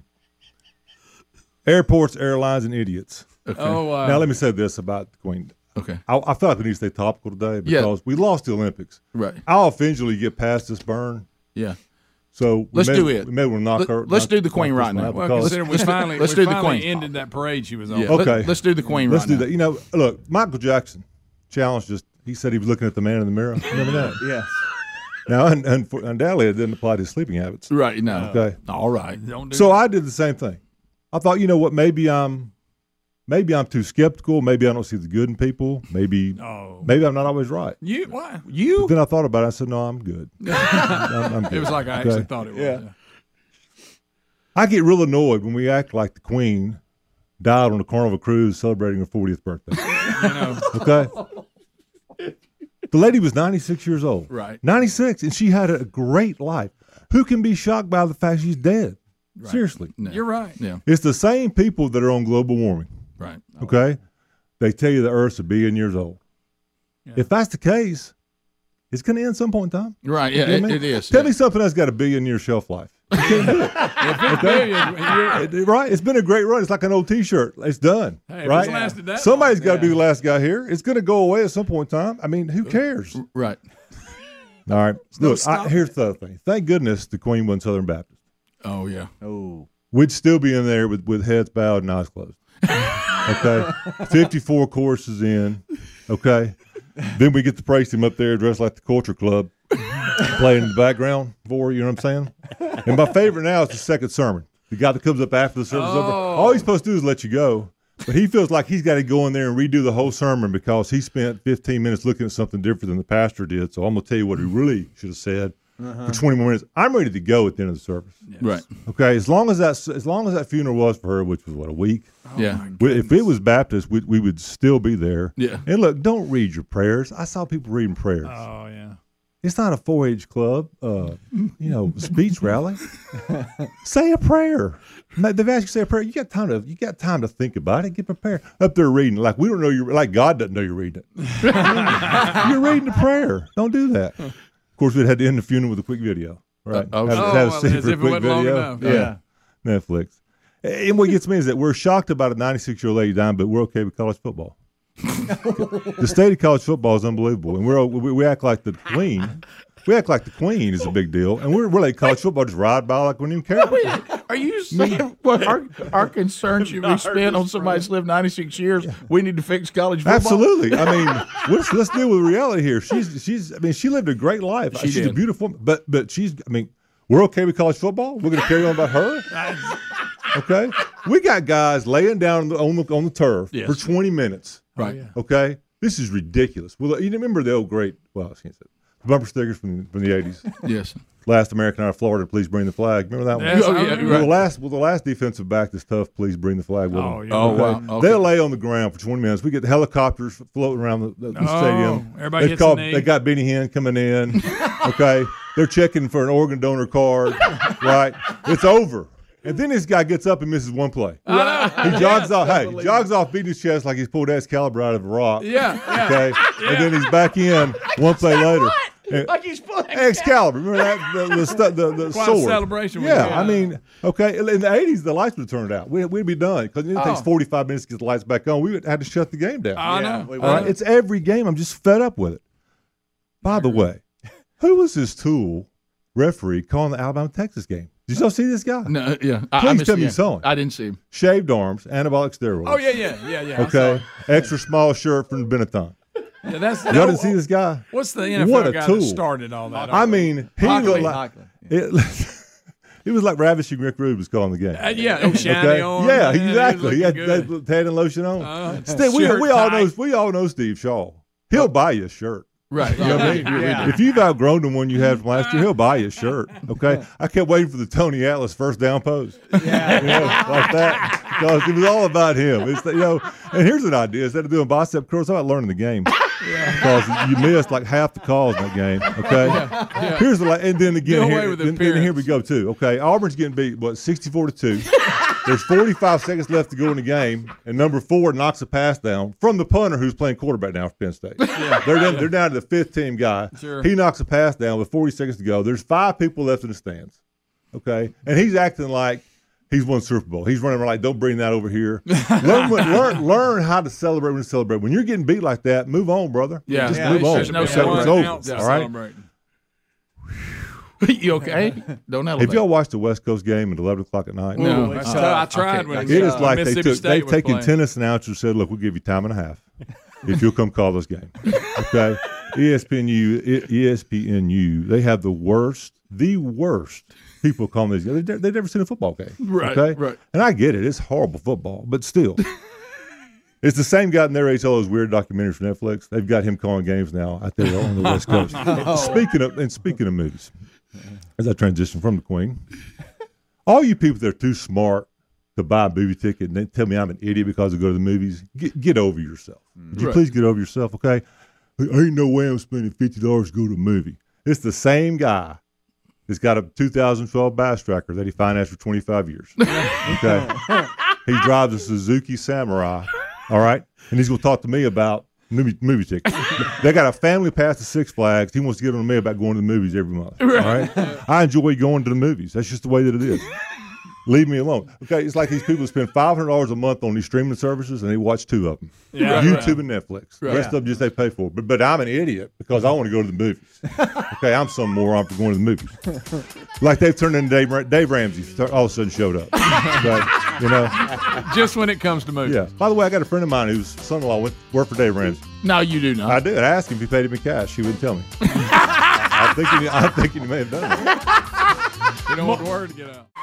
airports, airlines, and idiots. Okay. Oh, wow. Now, let me say this about the Queen. Okay. I, I feel like we need to stay topical today Yeah. because we lost the Olympics. Right. I'll eventually get past this burn. Yeah. So we Let's may, do it. We may want to knock Let- her. let's knock- do the Queen knock right this one now. out Well, because- considering we finally, let's we do the finally Queen. ended that parade she was on. Yeah. Okay. Let, us do the Queen Let's right do now. that. You know, look, Michael Jackson challenged us. He said he was looking at the man in the mirror. Remember that? Yes. Now, un- un- undoubtedly, it didn't apply to his sleeping habits. Right. No. Okay. All right. Don't do So that. I did the same thing. I thought, you know what? Maybe I'm, maybe I'm too skeptical. Maybe I don't see the good in people. Maybe, Oh. maybe I'm not always right. You, why? You? But then I thought about it. I said, no, I'm good. I'm, I'm good. It was like I Okay? actually thought it was. Yeah. I get real annoyed when we act like the Queen died on a Carnival cruise celebrating her fortieth birthday. You know, Okay? The lady was ninety-six years old. Right. ninety-six, and she had a great life. Who can be shocked by the fact she's dead? Seriously. No. you're right. Yeah. It's the same people that are on global warming. Right. Okay? They tell you the Earth's a billion years old. If that's the case, it's going to end some point in time. Right. Yeah. You know It, what I mean? it is. Tell yeah. me something that's got a billion year shelf life. You can't do it. If it's billion, you're- It- right? It's been a great run. It's like an old T-shirt. It's done. Hey, if right? it's lasted that Somebody's long, got to be yeah. the last guy here. It's going to go away at some point in time. I mean, who cares? Right. All right. no Look, I, stopping here's the other thing. Thank goodness the Queen wasn't Southern Baptist. Oh yeah. Oh. We'd still be in there with, with heads bowed and eyes closed. Okay? fifty-four courses in. Okay? Then we get to praise him up there dressed like the Culture Club, playing in the background for you, you know what I'm saying? And my favorite now is the second sermon. The guy that comes up after the service is over. All he's supposed to do is let you go. But he feels like he's got to go in there and redo the whole sermon because he spent fifteen minutes looking at something different than the pastor did. So I'm going to tell you what he really should have said for twenty more minutes. I'm ready to go at the end of the service. Right. Okay, as long as that as long as that funeral was for her, which was what, a week. Yeah. We- if it was Baptist, we, we would still be there. Yeah. And look, don't read your prayers. I saw people reading prayers. Oh, yeah. It's not a four H club, uh, you know, speech rally. Say a prayer. Ma- They've asked you to say a prayer. You got time to you got time to think about it. Get prepared. Up there reading like we don't know you're like God doesn't know you're reading it. You're reading a prayer. Don't do that. Of course, we'd had to end the funeral with a quick video. Right. Uh, oh, Have- oh, have a well, scene as for a if it quick wasn't long video. enough. Yeah. Netflix. And what gets me is that we're shocked about a ninety-six year old lady dying, but we're okay with college football. The state of college football is unbelievable, and we're we, we act like the Queen. We act like the Queen is a big deal, and we're, we're like college football just ride by like we don't even care. Are you saying what our, our concern should be spent on somebody that's lived ninety-six years? We need to fix college football? Absolutely. I mean, let's let's deal with reality here. She's she's. I mean, she lived a great life. She she's did. a beautiful, but but she's. I mean, we're okay with college football. We're going to carry on about her. Okay, we got guys laying down on the on the, on the turf Yes. for twenty minutes. Right. Okay, this is ridiculous. Well, you remember the old great? Well, I can't say it. Bumper stickers from from the eighties. Yes. last American out of Florida, please bring the flag. Remember that one? Yes, oh, yeah, well, right. the last, well, the last defensive back that's tough, please bring the flag with Oh, them. yeah. Oh, wow. Okay. They'll lay on the ground for twenty minutes. We get the helicopters floating around the, the Oh, stadium. everybody They've hits the called, knee. They got Benny Hinn coming in. Okay, they're checking for an organ donor card. Right, it's over. And then this guy gets up and misses one play. Right. He jogs Yes, off. Hey, unbelievable. jogs off, beating his chest like he's pulled Excalibur out of a rock. Yeah, yeah. Okay, Yeah. and then he's back in one play later. And- Like he's pulling Excalibur, remember that the the, stu- the, the Quite a sword celebration was Yeah, good. I mean, okay. In the eighties, the lights would have turned out. We, we'd be done because it takes Oh. forty-five minutes to get the lights back on. We would had to shut the game down. I know. All right, it's every game. I'm just fed up with it. By the way, who was this tool referee calling the Alabama Texas game? Did y'all see this guy? No, yeah. I- I Please missed- tell me yeah. you saw him. I didn't see him. Shaved arms, anabolic steroids. Oh, yeah, yeah, yeah, yeah. I Okay, saw extra small shirt from Benetton. Yeah, that's, Y'all didn't see this guy? What's the N F L What a guy tool. that started all that? I mean, he Hockley. looked like it, it was like ravishing Rick Rubin was calling the game. Uh, yeah, oh, shiny Okay? arm, Yeah, man, he was exactly. He had looking that good. tan and lotion on. Uh, Steve, we, shirt we all know tight. we all know Steve Shaw. He'll buy you a shirt. Right. You know what I mean? Yeah. If you've outgrown the one you had from last year, he'll buy you a shirt. Okay. I kept waiting for the Tony Atlas first down pose. Yeah. You know, like that. Because it was all about him. It's, you know, and here's an idea. Instead of doing bicep curls, how about learning the game? Because you missed like half the calls in that game. Okay. Yeah, yeah. Here's the la- and then again Do away here, with then, then here we go too. Okay. Auburn's getting beat what sixty-four to two. There's forty-five seconds left to go in the game, and number four knocks a pass down from the punter who's playing quarterback now for Penn State. Yeah. They're down, they're down to the fifth team guy. Sure. He knocks a pass down with forty seconds to go. There's five people left in the stands. Okay, and he's acting like he's won Super Bowl. He's running around like, "Don't bring that over here." learn, what, learn, learn how to celebrate when to celebrate. When you're getting beat like that, move on, brother. Yeah. just Yeah, move on. there's no Okay, it's one over. ounce of All right. celebrating. You okay? Don't elevate. If y'all watched the West Coast game at eleven o'clock at night, No, that's tough. I tried okay, when it is uh, like they Mississippi took, State they've was taken playing. tennis announcers and said, "Look, we'll give you time and a half if you'll come call this game." Okay, E S P N U, E S P N U, they have the worst, the worst people calling these games. They've never seen a football game, Right, Okay, right. and I get it; it's horrible football, but still. It's the same guy that narrates all those weird documentaries for Netflix. They've got him calling games now out there on the West Coast. Speaking of and speaking of movies, as I transition from the Queen, all you people that are too smart to buy a movie ticket and then tell me I'm an idiot because I go to the movies, get get over yourself. Would you Right. please get over yourself, okay? Ain't no way I'm spending fifty dollars to go to a movie. It's the same guy that's got a two thousand twelve Bass Tracker that he financed for twenty-five years. Okay, he drives a Suzuki Samurai. All right, and he's going to talk to me about movie movie tickets. They got a family pass to Six Flags. He wants to get on me about going to the movies every month. All right, I enjoy going to the movies. That's just the way that it is. Leave me alone. Okay, it's like these people that spend five hundred dollars a month on these streaming services and they watch two of them: Yeah, YouTube right. and Netflix. The Right. rest of them just they pay for. But but I'm an idiot because I want to go to the movies. Okay, I'm some moron for going to the movies. Like they've turned into Dave, Ra- Dave Ramsey. All of a sudden showed up. Okay, you know. Just when it comes to movies. Yeah. By the way, I got a friend of mine whose son-in-law went worked for Dave Ramsey. No, you do not. I did. I asked him if he paid him in cash. He wouldn't tell me. I'm thinking. I'm thinking he may have done it. You don't want the word to get out.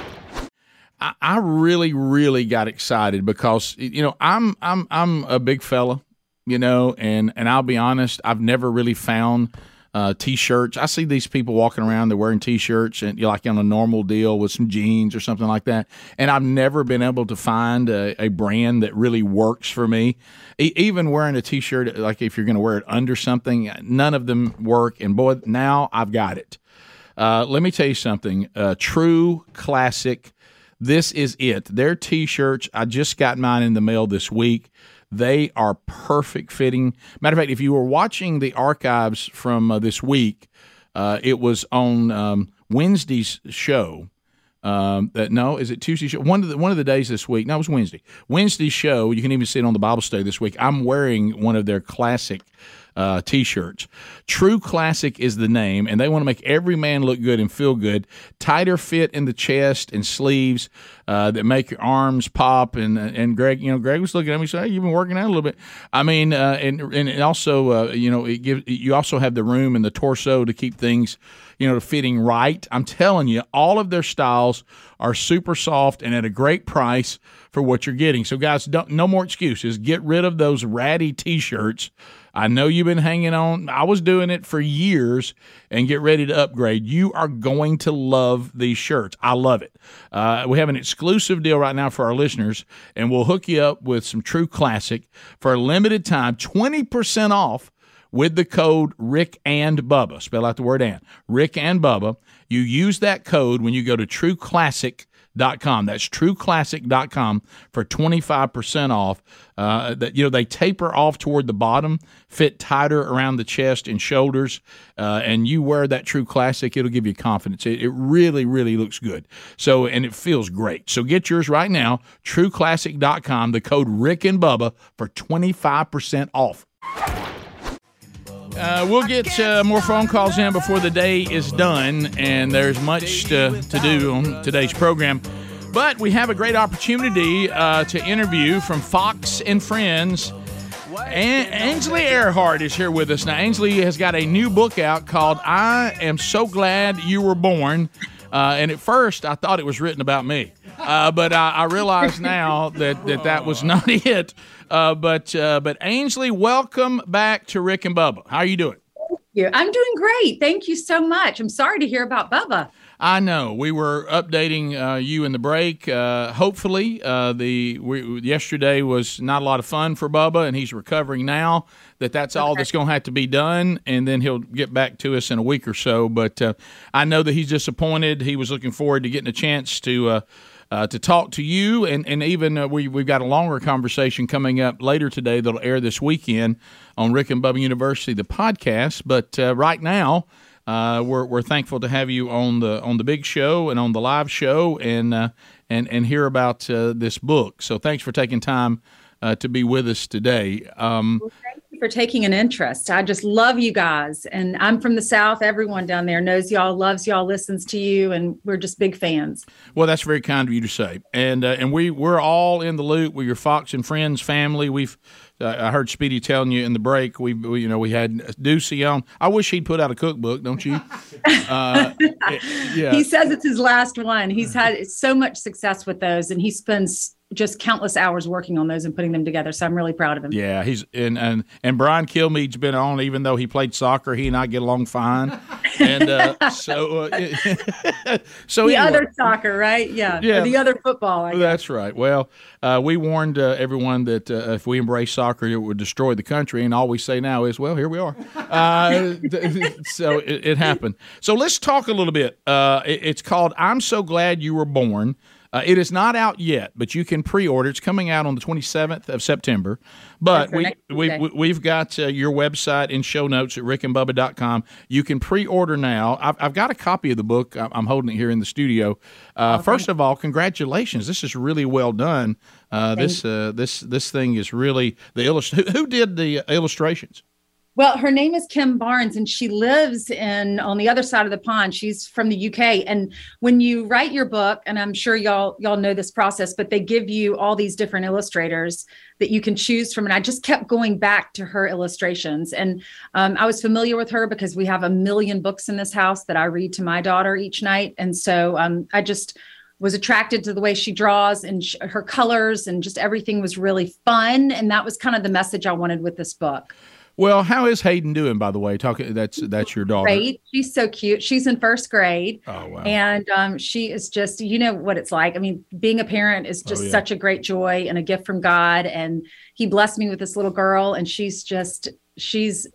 I, I really, really got excited because you know I'm I'm I'm a big fella, you know, and and I'll be honest, I've never really found uh, t-shirts. I see these people walking around, they're wearing t-shirts and you're like on a normal deal with some jeans or something like that, and I've never been able to find a, a brand that really works for me. E- even wearing a t-shirt, like if you're going to wear it under something, none of them work. And boy, now I've got it. Uh, let me tell you something. Uh, true classic. This is it. Their T-shirts, I just got mine in the mail this week. They are perfect fitting. Matter of fact, if you were watching the archives from uh, this week, uh, it was on um, Wednesday's show. Um, that no, is it Tuesday's show? One of the one of the days this week. No, it was Wednesday. Wednesday's show. You can even see it on the Bible study this week. I'm wearing one of their classic uh, T-shirts. True Classic is the name, and they want to make every man look good and feel good. Tighter fit in the chest and sleeves uh, that make your arms pop. And and Greg, you know, Greg was looking at me, saying, "Hey, you've been working out a little bit." I mean, uh, and and it also, uh, you know, it gives you also have the room and the torso to keep things, you know, fitting right. I'm telling you, all of their styles are super soft and at a great price for what you're getting. So, guys, don't, no more excuses. Get rid of those ratty T-shirts. I know you've been hanging on. I was doing it for years and get ready to upgrade. You are going to love these shirts. I love it. Uh, we have an exclusive deal right now for our listeners, and we'll hook you up with some True Classic for a limited time, twenty percent off with the code Rick and Bubba. Spell out the word and. Rick and Bubba. You use that code when you go to true classic dot com. That's true classic dot com for twenty-five percent off. Uh, that you know they taper off toward the bottom, fit tighter around the chest and shoulders, uh, and you wear that True Classic, it'll give you confidence. It, it really, really looks good. So and it feels great. So get yours right now, true classic dot com. The code Rick and Bubba for twenty-five percent off. Uh, we'll get uh, more phone calls in before the day is done, and there's much to, to do on today's program. But we have a great opportunity uh, to interview from Fox and Friends. An- Ainsley Earhardt is here with us. Now, Ainsley has got a new book out called I Am So Glad You Were Born. Uh, and at first, I thought it was written about me. Uh, but I, I realize now that, that that was not it. Uh, but uh, but Ainsley, welcome back to Rick and Bubba. How are you doing? Thank you. I'm doing great. Thank you so much. I'm sorry to hear about Bubba. I know. We were updating uh, you in the break. Uh, hopefully, uh, the we, yesterday was not a lot of fun for Bubba, and he's recovering now. That that's all that's going to have to be done, and then he'll get back to us in a week or so. But uh, I know that he's disappointed. He was looking forward to getting a chance to uh, uh, to talk to you, and and even uh, we we've got a longer conversation coming up later today that'll air this weekend on Rick and Bubba University, the podcast. But uh, right now. Uh, we're we're thankful to have you on the on the big show and on the live show and uh, and and hear about uh, this book. So thanks for taking time uh, to be with us today. Um, well, thank you for taking an interest. I just love you guys, and I'm from the South. Everyone down there knows y'all, loves y'all, listens to you, and we're just big fans. Well, that's very kind of you to say. And uh, and we we're all in the loop with your Fox and Friends family. We've Uh, I heard Speedy telling you in the break. We, we, you know, we had Ducey on. I wish he'd put out a cookbook, don't you? Uh, yeah. He says it's his last one. He's had so much success with those, and he spends just countless hours working on those and putting them together. So I'm really proud of him. Yeah, he's and and and Brian Kilmeade's been on, even though he played soccer. He and I get along fine. And uh, so, uh, so the anyway. other soccer, right? Yeah, yeah. Or the other football. I guess. That's right. Well, uh, we warned uh, everyone that uh, if we embrace soccer, it would destroy the country. And all we say now is, well, here we are. Uh, so it, it happened. So let's talk a little bit. Uh, it, it's called "I'm So Glad You Were Born." Uh, it is not out yet, but you can pre-order. It's coming out on the twenty-seventh of September. But we, we, we, we've got uh, your website in show notes at rick and bubba dot com. You can pre-order now. I've, I've got a copy of the book. I'm holding it here in the studio. Uh, okay. First of all, congratulations. This is really well done. Uh, this uh, this this thing is really – the illust- who, who did the illustrations? Well, her name is Kim Barnes, and she lives in on the other side of the pond. She's from the U K. And when you write your book, and I'm sure y'all y'all know this process, but they give you all these different illustrators that you can choose from. And I just kept going back to her illustrations. And um, I was familiar with her because we have a million books in this house that I read to my daughter each night. And so um, I just was attracted to the way she draws and sh- her colors, and just everything was really fun. And that was kind of the message I wanted with this book. Well, how is Hayden doing, by the way? Talking that's that's your daughter. Great. She's so cute. She's in first grade. Oh, wow. And um, she is just, you know what it's like. I mean, being a parent is just Oh, yeah. such a great joy and a gift from God. And he blessed me with this little girl, and she's just, she's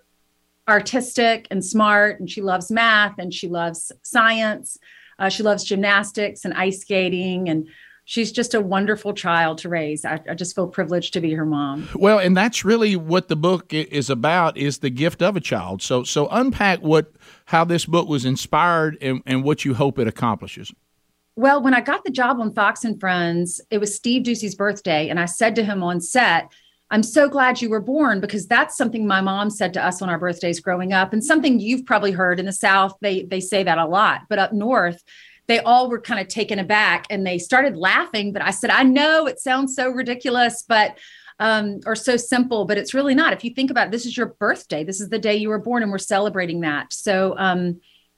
artistic and smart, and she loves math, and she loves science. Uh, she loves gymnastics and ice skating, and she's just a wonderful child to raise. I, I just feel privileged to be her mom. Well, and that's really what the book i- is about, is the gift of a child. So so unpack what how this book was inspired and, and what you hope it accomplishes. Well, when I got the job on Fox and Friends, it was Steve Ducey's birthday. And I said to him on set, I'm so glad you were born, because that's something my mom said to us on our birthdays growing up, and something you've probably heard in the South. They they say that a lot, but up north, they all were kind of taken aback and they started laughing. But I said, I know it sounds so ridiculous, but um, or so simple, but it's really not. If you think about it, this is your birthday. This is the day you were born, and we're celebrating that. So um,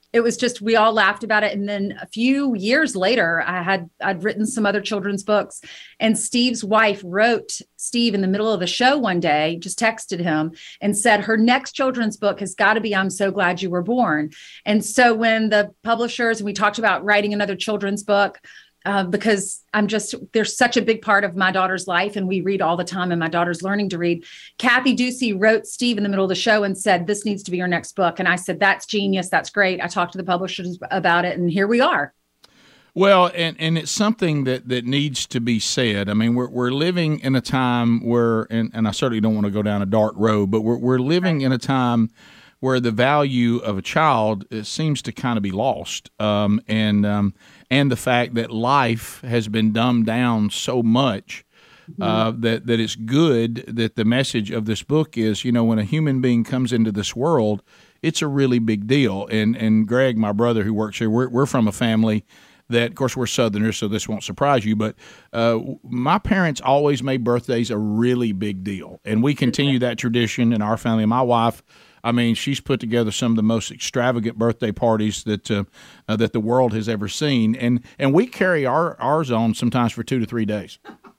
it was just, we all laughed about it. And then a few years later, I had, I'd written some other children's books, and Steve's wife wrote Steve in the middle of the show one day, just texted him and said, her next children's book has got to be I'm So Glad You Were Born. And so when the publishers, and we talked about writing another children's book, Uh, because I'm just, there's such a big part of my daughter's life, and we read all the time, and my daughter's learning to read. Kathy Ducey wrote Steve in the middle of the show and said, this needs to be your next book. And I said, that's genius. That's great. I talked to the publishers about it, and here we are. Well, and, and it's something that, that needs to be said. I mean, we're we're living in a time where, and, and I certainly don't want to go down a dark road, but we're we're living in a time where the value of a child it seems to kind of be lost, um, and um, and the fact that life has been dumbed down so much uh, that that it's good that the message of this book is, you know, when a human being comes into this world, it's a really big deal. And and Greg, my brother who works here, we're we're from a family that, of course, we're Southerners, so this won't surprise you, but uh, my parents always made birthdays a really big deal, and we continue that tradition in our family. My wife, I mean, she's put together some of the most extravagant birthday parties that uh, uh, that the world has ever seen, and and we carry our ours on sometimes for two to three days.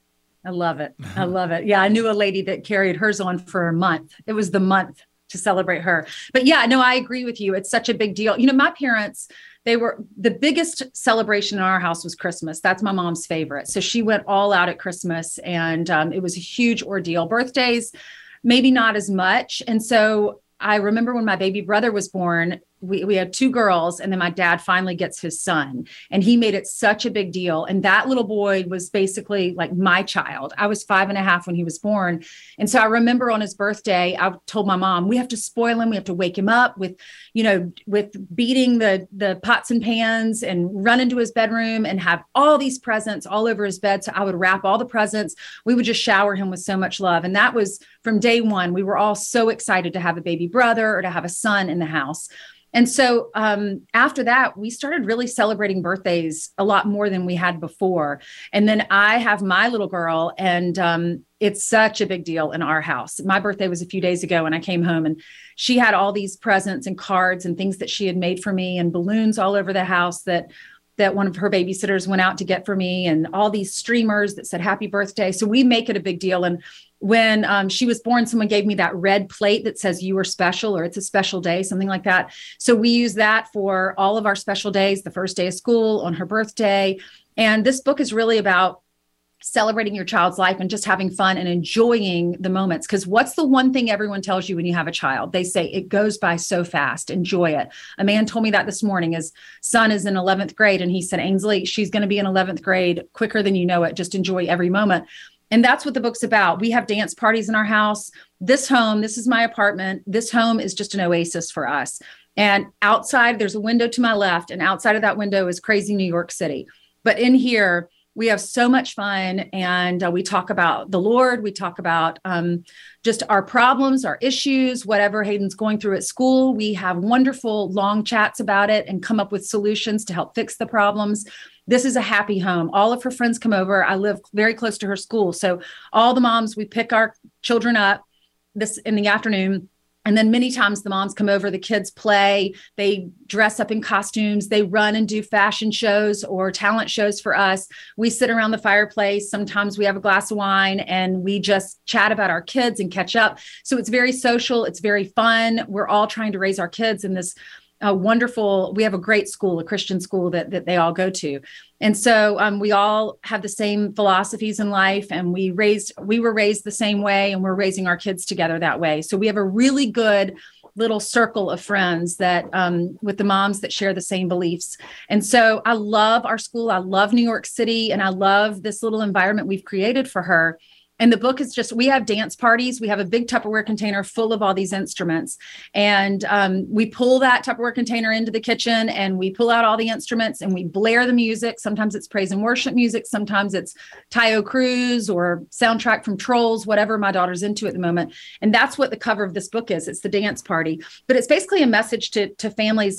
I love it. I love it. Yeah, I knew a lady that carried hers on for a month. It was the month to celebrate her. But yeah, no, I agree with you. It's such a big deal. You know, my parents, they were, the biggest celebration in our house was Christmas. That's my mom's favorite. So she went all out at Christmas, and um, it was a huge ordeal. Birthdays, maybe not as much. And so I remember when my baby brother was born, we, we had two girls, and then my dad finally gets his son, and he made it such a big deal. And that little boy was basically like my child. I was five and a half when he was born. And so I remember on his birthday, I told my mom, we have to spoil him. We have to wake him up with, you know, with beating the, the pots and pans, and run into his bedroom and have all these presents all over his bed. So I would wrap all the presents. We would just shower him with so much love. And that was from day one. We were all so excited to have a baby brother or to have a son in the house. And so um, after that, we started really celebrating birthdays a lot more than we had before. And then I have my little girl, and um, it's such a big deal in our house. My birthday was a few days ago, and I came home, and she had all these presents and cards and things that she had made for me, and balloons all over the house that that one of her babysitters went out to get for me, and all these streamers that said happy birthday. So we make it a big deal. And when um, she was born, someone gave me that red plate that says you are special, or it's a special day, something like that. So we use that for all of our special days, the first day of school, on her birthday. And this book is really about celebrating your child's life and just having fun and enjoying the moments. Because what's the one thing everyone tells you when you have a child? They say it goes by so fast. Enjoy it. A man told me that this morning. His son is in eleventh grade, and he said, Ainsley, she's going to be in eleventh grade quicker than you know it. Just enjoy every moment. And that's what the book's about. We have dance parties in our house. This home, this is my apartment. This home is just an oasis for us. And outside, there's a window to my left, and outside of that window is crazy New York City. But in here, we have so much fun, and uh, we talk about the Lord. We talk about um, just our problems, our issues, whatever Hayden's going through at school. We have wonderful long chats about it and come up with solutions to help fix the problems. This is a happy home. All of her friends come over. I live very close to her school. So all the moms, we pick our children up this in the afternoon. And then many times the moms come over, the kids play, they dress up in costumes, they run and do fashion shows or talent shows for us. We sit around the fireplace. Sometimes we have a glass of wine, and we just chat about our kids and catch up. So it's very social. It's very fun. We're all trying to raise our kids in this uh, wonderful, we have a great school, a Christian school that, that they all go to. And so um, we all have the same philosophies in life, and we raised, we were raised the same way, and we're raising our kids together that way. So we have a really good little circle of friends that um, with the moms that share the same beliefs. And so I love our school. I love New York City, and I love this little environment we've created for her. And the book is just, we have dance parties. We have a big Tupperware container full of all these instruments. And um, we pull that Tupperware container into the kitchen, and we pull out all the instruments, and we blare the music. Sometimes it's praise and worship music. Sometimes it's Tayo Cruz or soundtrack from Trolls, whatever my daughter's into at the moment. And that's what the cover of this book is. It's the dance party. But it's basically a message to, to families.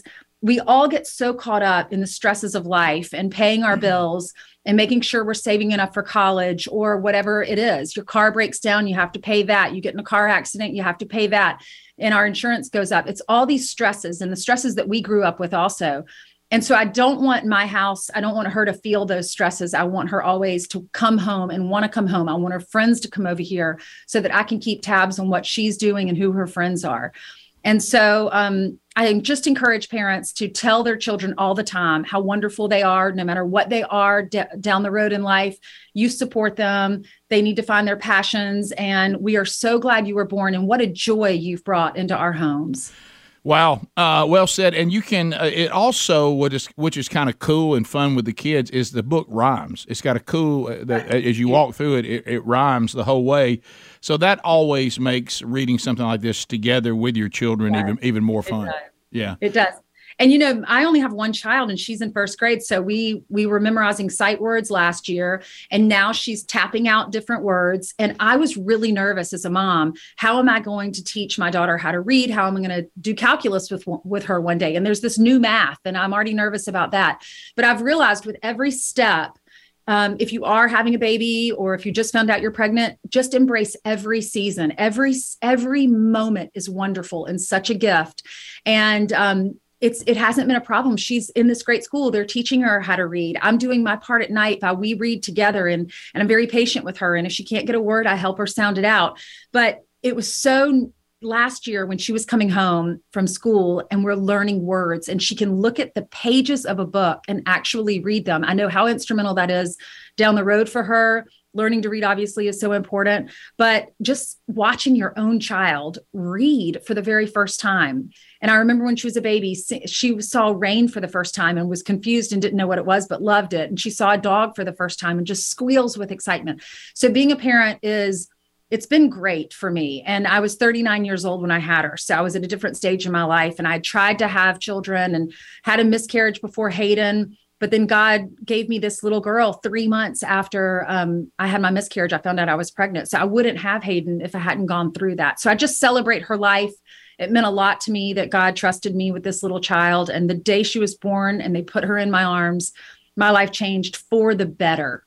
we all get so caught up in the stresses of life and paying our bills and making sure we're saving enough for college or whatever it is. Your car breaks down, you have to pay that. You get in a car accident, you have to pay that. And our insurance goes up. It's all these stresses and the stresses that we grew up with also. And so I don't want my house, I don't want her to feel those stresses. I want her always to come home and want to come home. I want her friends to come over here so that I can keep tabs on what she's doing and who her friends are. And so um, I just encourage parents to tell their children all the time how wonderful they are, no matter what they are d- down the road in life. You support them. They need to find their passions. And we are so glad you were born, and what a joy you've brought into our homes. Wow, uh, well said. And you can. Uh, it also what is which is kind of cool and fun with the kids is the book rhymes. It's got a cool uh, that, as you walk through it, it, it rhymes the whole way. So that always makes reading something like this together with your children even even more fun. Yeah, it does. And, you know, I only have one child and she's in first grade. So we we were memorizing sight words last year, and now she's tapping out different words. And I was really nervous as a mom. How am I going to teach my daughter how to read? How am I going to do calculus with, with her one day? And there's this new math, and I'm already nervous about that. But I've realized with every step, Um, if you are having a baby or if you just found out you're pregnant, just embrace every season. Every every moment is wonderful and such a gift. And um, it's it hasn't been a problem. She's in this great school. They're teaching her how to read. I'm doing my part at night while we read together, and and I'm very patient with her. And if she can't get a word, I help her sound it out. But it was so last year when she was coming home from school and we're learning words, and she can look at the pages of a book and actually read them. I know how instrumental that is down the road for her. Learning to read obviously is so important, but just watching your own child read for the very first time. And I remember when she was a baby, she saw rain for the first time and was confused and didn't know what it was, but loved it. And she saw a dog for the first time and just squeals with excitement. So being a parent is It's been great for me. And I was thirty-nine years old when I had her. So I was at a different stage in my life, and I tried to have children and had a miscarriage before Hayden. But then God gave me this little girl three months after um, I had my miscarriage. I found out I was pregnant. So I wouldn't have Hayden if I hadn't gone through that. So I just celebrate her life. It meant a lot to me that God trusted me with this little child. And the day she was born and they put her in my arms, my life changed for the better.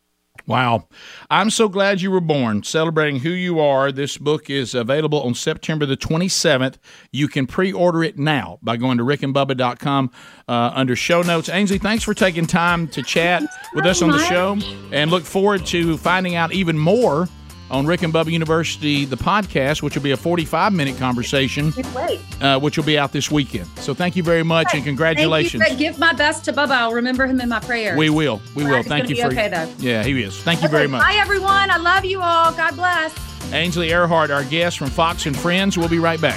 Wow. I'm so glad you were born, celebrating who you are. This book is available on September the twenty-seventh. You can pre-order it now by going to rick and bubba dot com uh, under show notes. Ainsley, thanks for taking time to chat with us on the show, and look forward to finding out even more on Rick and Bubba University, the podcast, which will be a forty-five minute conversation, uh, which will be out this weekend. So thank you very much, and congratulations. Thank you. Give my best to Bubba. I'll remember him in my prayers. We will. We will. Right, thank you be for. Okay, though. Yeah, he is. Thank you Okay, very much. Bye, everyone. I love you all. God bless. Ainsley Earhardt, our guest from Fox and Friends. We'll be right back.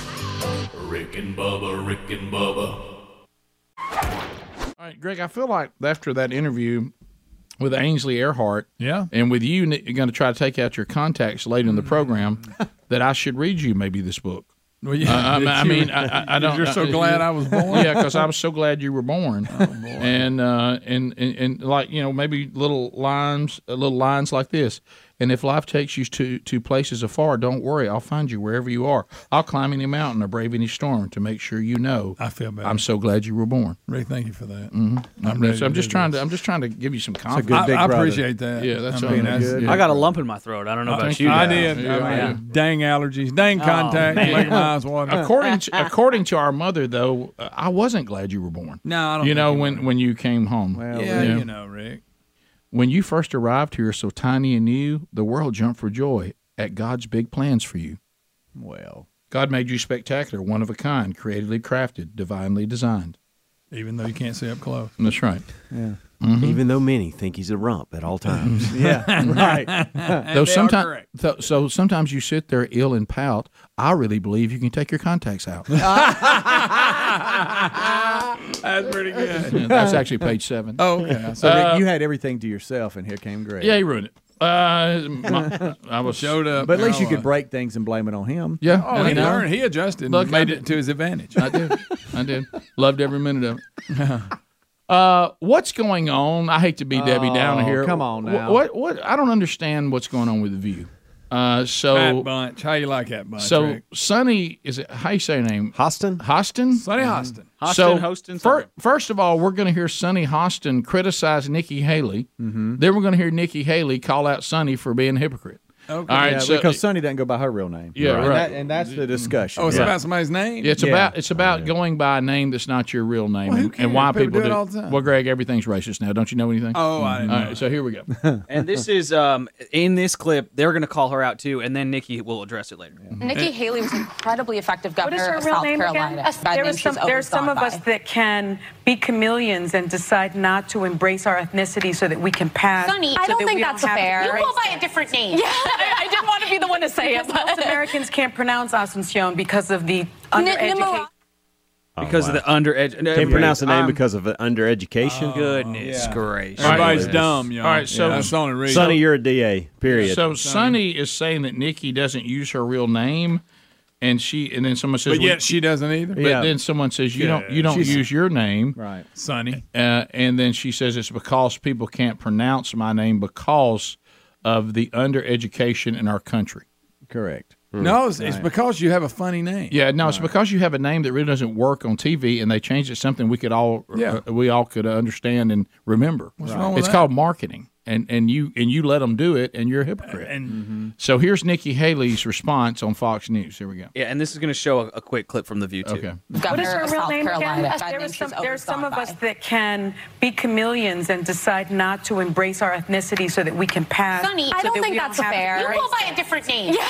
Rick and Bubba, Rick and Bubba. All right, Greg, I feel like after that interview with Ainsley Earhardt, yeah, and with you you're going to try to take out your contacts later in the program, that I should read you maybe this book. Well, yeah, uh, I, I mean, I, I, I don't. You're so uh, glad I was born. Yeah, because I was so glad you were born. Oh, boy. And, uh, and and and like you know, maybe little lines, uh, little lines like this. And if life takes you to, to places afar, don't worry. I'll find you wherever you are. I'll climb any mountain or brave any storm to make sure you know. I feel better. I'm so glad you were born. Rick, thank you for that. Mm-hmm. I'm, I'm, ready so I'm to just do trying this. to. I'm just trying to give you some confidence. I, I appreciate that. Yeah, that's I what mean, I that's, yeah. I got a lump in my throat. I don't know I about think you. I guys. did. Yeah, I mean, yeah. Dang allergies. Dang contact. man. Make my eyes water. According to, according to our mother, though, uh, I wasn't glad you were born. No, I don't You know think you when were. when you came home. Well, yeah, you know, Rick. When you first arrived here, so tiny and new, the world jumped for joy at God's big plans for you. Well, God made you spectacular, one of a kind, creatively crafted, divinely designed. Even though you can't see up close. That's right. Yeah. Mm-hmm. Even though many think he's a rump at all times. Yeah, right. Though they are sometimes, correct. th- so sometimes you sit there ill and pout. I really believe you can take your contacts out. That's pretty good. Yeah, that's actually page seven. Oh, okay. So Rick, Uh, you had everything to yourself, and here came Greg. Yeah, he ruined it. Uh, my, I was Showed up. But at least you Oh, could uh, break things and blame it on him. Yeah, Oh, I he know. learned. He adjusted Look, and made I it to his advantage. I did. I did. Loved every minute of it. Uh, what's going on? I hate to be Debbie Oh, Downer here. come on now. What, what? What? I don't understand what's going on with the View. Uh, Uh, so Hat Bunch. How you like that bunch? So Rick? Sonny, is it how you say her name? Hostin. Hostin. Sonny Hostin. Hostin, So Hostin, fir- something. first of all, we're going to hear Sonny Hostin criticize Nikki Haley. Mm-hmm. Then we're going to hear Nikki Haley call out Sonny for being a hypocrite. Okay. All right, Yeah, so because Sonny doesn't go by her real name. Yeah, and, right. that, and that's the discussion. Oh, it's Yeah. about somebody's name? it's Yeah. about it's about going by a name that's not your real name, Well, who and, cares? and why People people, do it all the time. Well, Greg, everything's racist now. Don't you know anything? Oh, I didn't All know. right, so here we go. And this is um in this clip, they're going to call her out too, and then Nikki will address it later. Nikki Haley was incredibly effective governor What is her of real South name Carolina. again? A bad There name are some, she's there are some always of us gone by. that can be chameleons and decide not to embrace our ethnicity so that we can pass. Sonny, so I don't that think we that's have to fair. You embrace go by it. a different name. Yeah, I, I didn't want to be the one to say it. Because most Americans can't pronounce Asuncion because of the undereducated. Because Oh, of wow. the undereducated. Can't pronounce the name um, because of undereducation. Goodness gracious. Everybody's dumb, y'all. All right, so that's the only reason. Sonny, you're a D A. Period. So Sonny is saying that Nikki doesn't use her real name, and she and then someone says, But well, yet she doesn't either. But Yeah. then someone says you don't you don't She's- use your name, Right. Sonny. uh, and then she says it's because people can't pronounce my name because of the undereducation in our country. Correct. No, it's, it's because you have a funny name. Yeah, no, it's because you have a name that really doesn't work on T V, and they changed it to something we could all Yeah. uh, we all could understand and remember. What's wrong with It's that? called marketing, and and you and you let them do it, and you're a hypocrite. And So here's Nikki Haley's response on Fox News. Here we go. Yeah, and this is going to show a, a quick clip from the View too. Okay. What is Governor her of real South name Carolina. again? Bad There, name was some, she's there are always some gone of us by. that can be chameleons and decide not to embrace our ethnicity so that we can pass. Sonny, I so don't that think we that's have to fair. You embrace go by it. a different name. Yeah.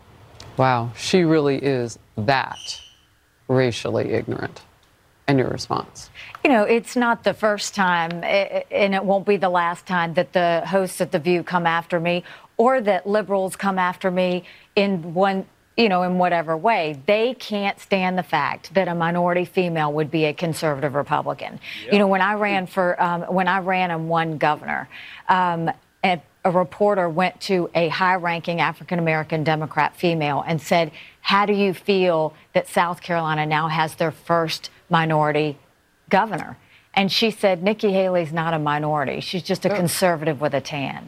Wow, she really is that racially ignorant. And your response? You know, it's not the first time, eh, and it won't be the last time that the hosts at The View come after me or that liberals come after me in one, you know, in whatever way. They can't stand the fact that a minority female would be a conservative Republican. You know, when I ran for, um, when I ran and won governor, um, a, a reporter went to a high-ranking African-American Democrat female and said, how do you feel that South Carolina now has their first minority governor? And she said, Nikki Haley's not a minority. She's just a conservative with a tan.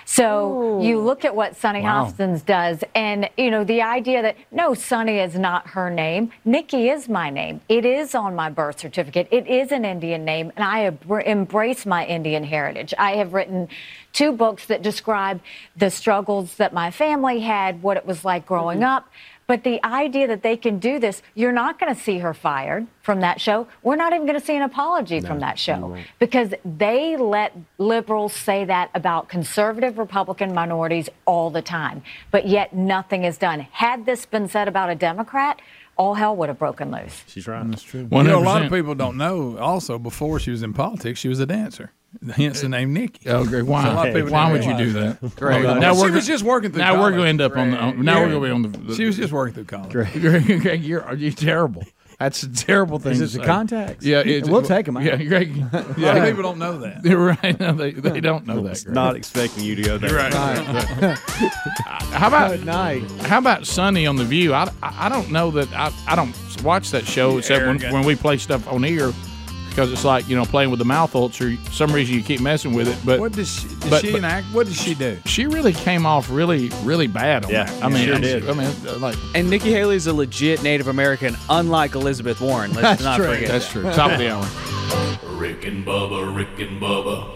So you look at what Sonny Wow. Hostins does, and, you know, the idea that, no, Sonny is not her name. Nikki is my name. It is on my birth certificate. It is an Indian name, and I ab- embrace my Indian heritage. I have written two books that describe the struggles that my family had, what it was like growing up. But the idea that they can do this, you're not going to see her fired from that show. We're not even going to see an apology from that show because they let liberals say that about conservative Republican minorities all the time. But yet nothing is done. Had this been said about a Democrat, all hell would have broken loose. She's right. That's true. you know, a lot of people don't know. Also, before she was in politics, she was a dancer. Hence the name Nikki. Oh, Greg, why? So a lot of people why didn't would you do realize that? Greg, Well, now we're she was go- just working through Now college. we're going to end up on the. Greg, Now yeah. we're going to be on the. the She was just working through college. Greg, Greg, you're, you're terrible. That's a terrible thing. Is to it the say. contacts? Yeah, it's, We'll take 'em out. Yeah, Greg. A lot of Yeah, people don't know that. You're right. No, they, they don't know that. Greg. Not expecting you to go there. You're right. How about Good night. How about Sonny on The View? I, I, I don't know that I, I don't watch that show except when, Arrogant. when we play stuff on here because it's like, you know, playing with the mouth ulcer. Some reason you keep messing with it, but What does she? Did but- she but- enact? What did she do? she really came off really really bad on Yeah, that. I mean, sure I, did. I mean, uh, like And Nikki Haley's a legit Native American, unlike Elizabeth Warren. Let's That's not true. forget that's that. true. Top of the hour. Rick and Bubba, Rick and Bubba.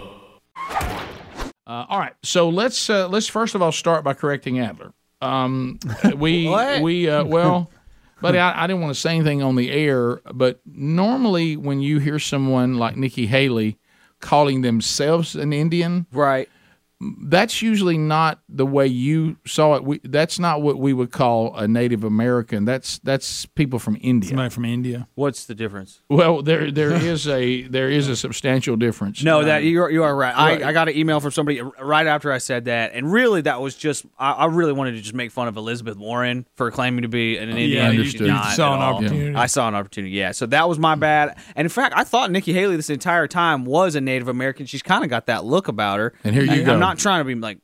Uh, all right, so let's uh, let's first of all start by correcting Adler. Um, we What? we uh, well, buddy, I, I didn't want to say anything on the air, but normally when you hear someone like Nikki Haley calling themselves an Indian, Right. that's usually not the way you saw it. We, that's not what we would call a Native American. That's that's people from India. Somebody from India. What's the difference? Well, there there is a there is a substantial difference. No, that you are, you are right. Right. I, I got an email from somebody right after I said that, and really that was just I, I really wanted to just make fun of Elizabeth Warren for claiming to be an Indian. Yeah, and you- she's you not saw at an all. opportunity. I saw an opportunity. Yeah, so that was my bad. And in fact, I thought Nikki Haley this entire time was a Native American. She's kind of got that look about her. And here you I, go. I'm not trying to be like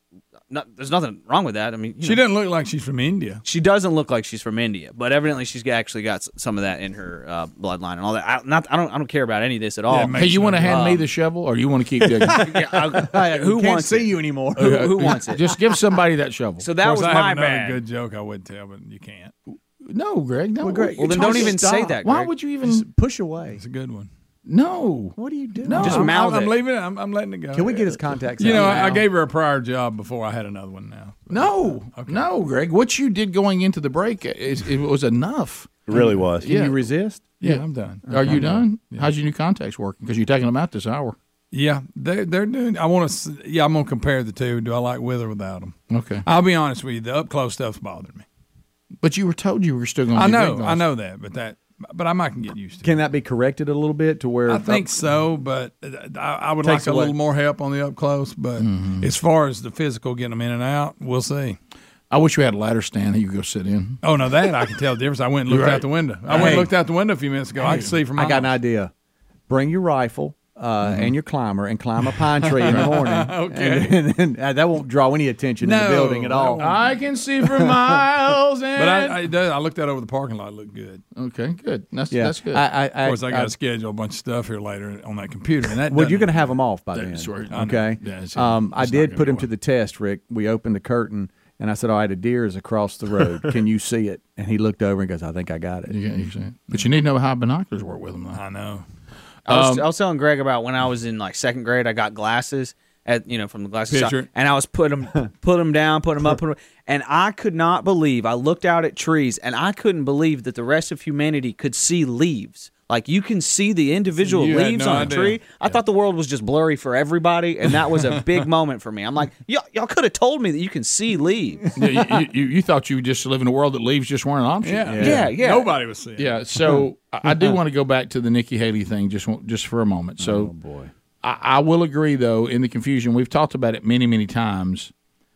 not, there's nothing wrong with that. I mean, you She know. doesn't look like she's from India. She doesn't look like she's from India, but evidently she's actually got s- some of that in her uh, bloodline and all that. I, not, I don't, I don't care about any of this at all. Hey, you want to hand me Um, the shovel, or you want to keep digging? yeah, I- who can't wants see it? you anymore. Who, who wants it? Just give somebody that shovel. So that of course, was I my have another bad. good joke I would tell, but you can't. No, Greg. No, Well, Greg, Well, then Just don't even say stop. that. Why Greg. would you even? Just push away. It's a good one. No. What are you doing? No. Just I'm, mouth I'm it. leaving it. I'm, I'm letting it go. Can we get his contacts? You out know, now? I, I gave her a prior job before I had another one now. No, no, Greg. What you did going into the break, is, it was enough. It really was. Can you resist? Yeah, I'm done. Are you done? How's your new contacts working? Because you're taking them out this hour. Yeah, they're they're doing. I want to. Yeah, I'm gonna compare the two. Do I like with or without them? Okay. I'll be honest with you. The up close stuff's bothered me. But you were told you were still going to. I know, I know that, but that, but I might can get used to. Can that be corrected a little bit to where I think so, but I, I would Takes like a away- little more help on the up close. But Mm-hmm. as far as the physical getting them in and out, we'll see. I wish we had a ladder stand that you could go sit in. Oh no, that I can tell the difference. I went and looked Right. out the window. I went Hey. and looked out the window a few minutes ago. I can see from. I got an idea. Bring your rifle uh, Mm-hmm. and your climber and climb a pine tree in the morning. Okay. And, and, uh, that won't draw any attention in the No, building at that all. won't. I can see for miles. And But I, I, it does- I looked out over the parking lot. It looked good. okay, good. That's Yeah. that's good. I, I, Of course, I, got I- to schedule a bunch of stuff here later on that computer. And that Well, you're doesn't- going to have them off by then. That's right. I know. Okay. Yeah, it's- um, I it's not did gonna put go him to well. the test, Rick. We opened the curtain, and I said, "Oh, I had a deer is across the road. Can you see it?" And he looked over and goes, "I think I got it." You can- you can- but you need to know how binoculars work with them. Though. I know. I was, Um, I was telling Greg about when I was in like second grade. I got glasses at you know from the glasses shop, Picture. and I was put them put them down, put them up, put 'em- and I could not believe. I looked out at trees, and I couldn't believe that the rest of humanity could see leaves. Like you can see the individual You had leaves no on a idea. tree. I thought the world was just blurry for everybody, and that was a big moment for me. I'm like, y'all, y'all could have told me that you can see leaves. Yeah, you, you, you thought you would just live in a world that leaves just weren't an option. Yeah. Yeah, yeah. Nobody was seeing. Yeah, so I I do want to go back to the Nikki Haley thing just one- just for a moment. So, Oh boy. I, I will agree, though, in the confusion, we've talked about it many, many times,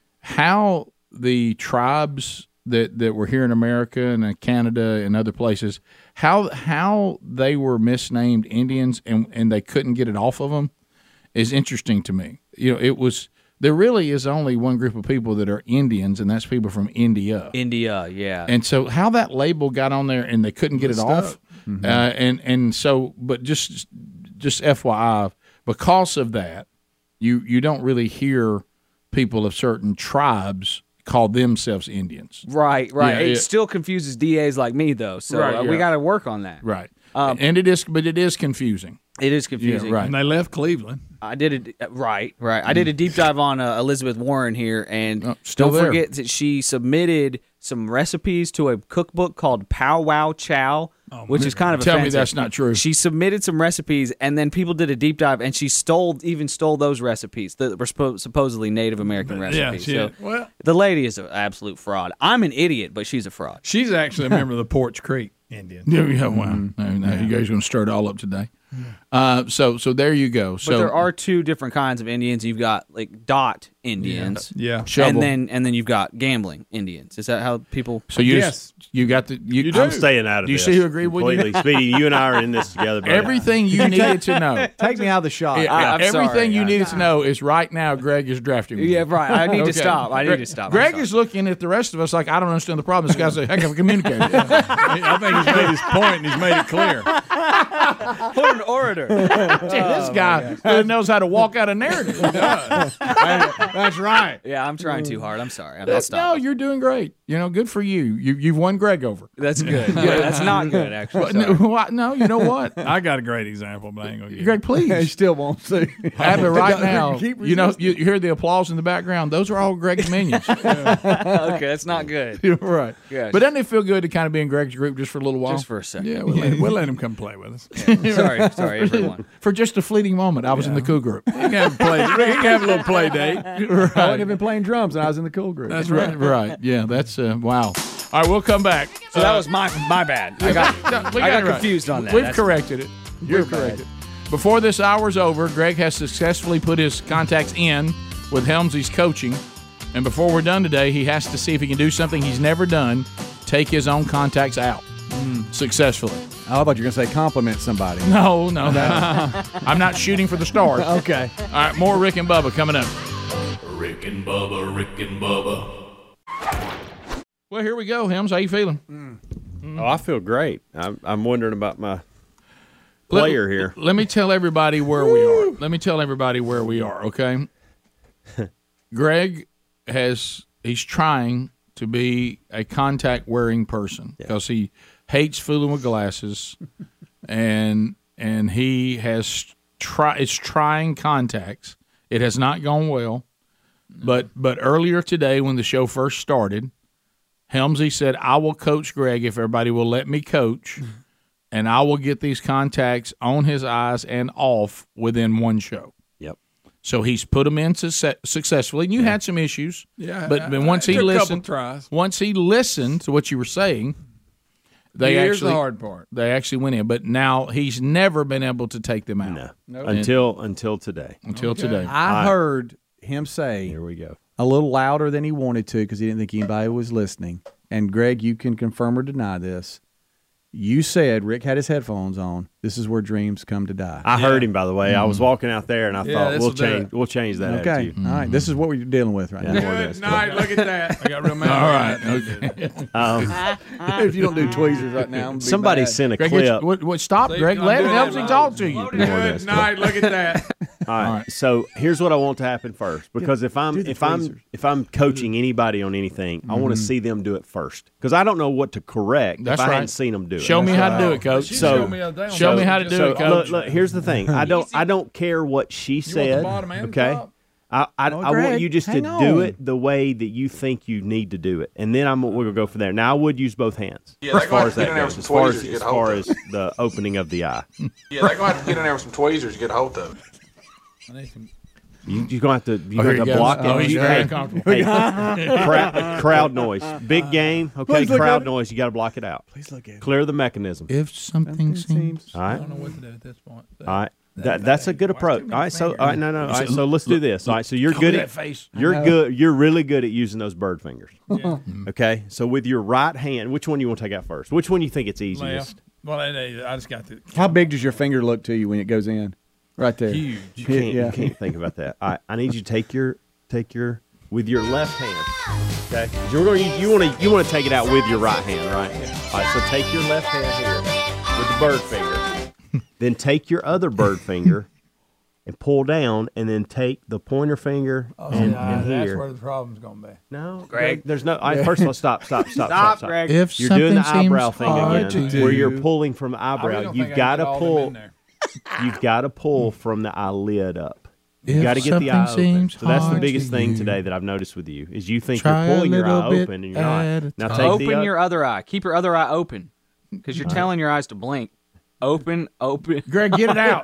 how the tribes that, that were here in America and in Canada and other places, how how they were misnamed Indians and, and they couldn't get it off of them is interesting to me. You know, it was there really is only one group of people that are Indians, and that's people from India. India, yeah. And so how that label got on there and they couldn't get it Stuck. off, uh, and and so but just just F Y I, because of that, you you don't really hear people of certain tribes call themselves Indians. Right, right. Yeah, it yeah. still confuses D As like me, though. So Right, uh, yeah. we got to work on that. Right. Um, and it is, but it is confusing. It is confusing. Yeah, right. And they left Cleveland. I did it right, right. I did a deep dive on uh, Elizabeth Warren here, and Oh, still don't there. forget that she submitted some recipes to a cookbook called Pow Wow Chow, which is kind of Tell me offensive. that's not true. She submitted some recipes, and then people did a deep dive, and she stole even stole those recipes that were suppo- supposedly Native American Yeah, recipes. she so did. Well, the lady is an absolute fraud. I'm an idiot, but she's a fraud. she's actually a member of the Porch Creek Indians. Yeah, yeah. Wow. No, no, you guys are going to stir it all up today. Uh, so so there you go. So But there are two different kinds of Indians. You've got like dot Indians, Yeah. Shovel. and then and then you've got gambling Indians. Is that how people? So you Yes. just, you got the you, I'm staying out of Do you this. see who agreed with you? Completely. Speedy, you and I are in this together, buddy. Everything you needed to know. Take me out of the shot. Yeah, I- I'm everything sorry. you I'm needed to know is right now. Greg is drafting. with Yeah, you. right. I need Okay. to stop. I need Greg, to stop. I'm Greg sorry. is looking at the rest of us like I don't understand the problem. This guy's a heck of a communicator. I think he's made his point and he's made it clear. What an orator. Gee, this guy really knows how to walk out a narrative. That's right. Yeah, I'm trying too hard. I'm sorry. I'm not no, stopping. you're doing great. You know, good for you. You you've won Greg over. That's good. Yeah, that's not good, actually. But no, what- no, you know what? I got a great example, but I ain't gonna get Greg, it. He please. still won't see. Have it right now. Keep You know, resisting. you you hear the applause in the background. Those are all Greg's minions. Okay, that's not good. You're right. Yes. But doesn't it feel good to kind of be in Greg's group just for a little while? Just for a second. Yeah, we'll let, we'll let him come play with us. Sorry, sorry, everyone. For just a fleeting moment, I was in the Cool Group. He can have a play. He can have a little play date. I wouldn't have been playing drums, and I was in the cool group. That's Right, right. right. Yeah, that's uh, wow. All right, we'll come back. So that was my my bad. I got No, we I got it right. confused on that. We've That's- corrected it. We've corrected. Before this hour's over, Greg has successfully put his contacts in with Helmsley's coaching. And before we're done today, he has to see if he can do something he's never done, take his own contacts out successfully. Oh, I thought you were going to say compliment somebody. No, no, no. I'm not shooting for the stars. Okay. All right, more Rick and Bubba coming up. Rick Rick and Bubba, Rick and Bubba. Well, here we go, Helms. How you feeling? Mm. Oh, I feel great. I'm, I'm wondering about my player let, here. Let me tell everybody where we are. Let me tell everybody where we are, okay? Greg has, he's trying to be a contact-wearing person because yeah. he hates fooling with glasses, and and he has try is trying contacts. It has not gone well, but but earlier today when the show first started, Helmsy said, I will coach Greg if everybody will let me coach, and I will get these contacts on his eyes and off within one show. Yep. So he's put them in su- successfully, and you yeah. had some issues. Yeah, but, but once I, I he listened, tries. once he listened to what you were saying, they Here's actually the hard part. They actually went in, but now he's never been able to take them out. No. Nope. Until until today. Until Okay. today. I I- heard him say Here we go. a little louder than he wanted to because he didn't think anybody was listening. And Greg, you can confirm or deny this. You said Rick had his headphones on. This is where dreams come to die. I Yeah. heard him, by the way. I was Mhm. walking out there, and I Yeah, thought this'll we'll do change. it. We'll change that Okay, attitude. all right. This is what we're dealing with right Yeah. now. Good night. Look at that. I got real mad. All right. Okay. Um, If you don't do tweezers right now, I'm gonna be somebody mad. sent a Greg, clip. it's- what, what, stop, See, Greg. I'm Let doing Helmsy that. talk to you. Good night. Look at that. All right. All right. So here's what I want to happen first, because if I'm do the if I'm tweezers. if I'm coaching anybody on anything, I want to see them do it first, because I don't know what to correct That's if I right. hadn't seen them do it. Show me how to do it, Coach. She So- showed me the other day on show me Facebook. how to do So it, Coach. look, look, here's the thing. I don't I don't care what she You want the said. bottom and the Okay. top? I I, Oh, I want Greg, you just to hang do on. it the way that you think you need to do it, and then I'm we're gonna go from there. Now I would use both hands Yeah, as they far gonna as have to that get in there goes, with as some far tweezers as to as get a hold far of as the opening of the eye. Yeah, they're going to have to get in there with some tweezers to get a hold of it. I need some- You, you're gonna have to you Oh, have here to he block goes. Oh, it. he's You- very hey, uncomfortable. hey, crowd, crowd noise, big game. Okay, Please look at crowd it. noise. You got to block it out. Please look at it. Clear the mechanism. If something seems. All I right. don't know what to do at this point. All right. That, that's a good approach. All right, so all right, no, no. All right, so let's do this. All right, so you're Look good at at that face. you're know. good. You're really good at using those bird fingers. Yeah. Okay, so with your right hand, which one do you want to take out first? Which one you think it's easiest? Left. Well, I, I just got the How big does your finger look to you when it goes in? Right there. huge. You can't. Yeah. You can't think about that. All right, I need you to take your take your with your left hand. Okay, you're going. You want to you want to take it out with your right hand, right? All right, so take your left hand here with the bird finger. Then take your other bird finger and pull down, and then take the pointer finger Oh, and, yeah, and that's here. where the problem's going to be. No, Greg. There's no. All right, first of all, stop, stop, stop, stop, Stop, stop. Greg. If You're doing the something eyebrow seems thing hard again, to where do. you're pulling from the I eyebrow. really don't You've think I got can to get all them pull. in there. You've got to pull from the eyelid up. You If got to get the eye something open. seems So that's the hard biggest to thing you, today that I've noticed with you is you think try a you're pulling your little eye bit open and you're at not. a Now time. take Open the your other eye. Keep your other eye open, because you're Right. telling your eyes to blink. Open, open. Greg, get it out.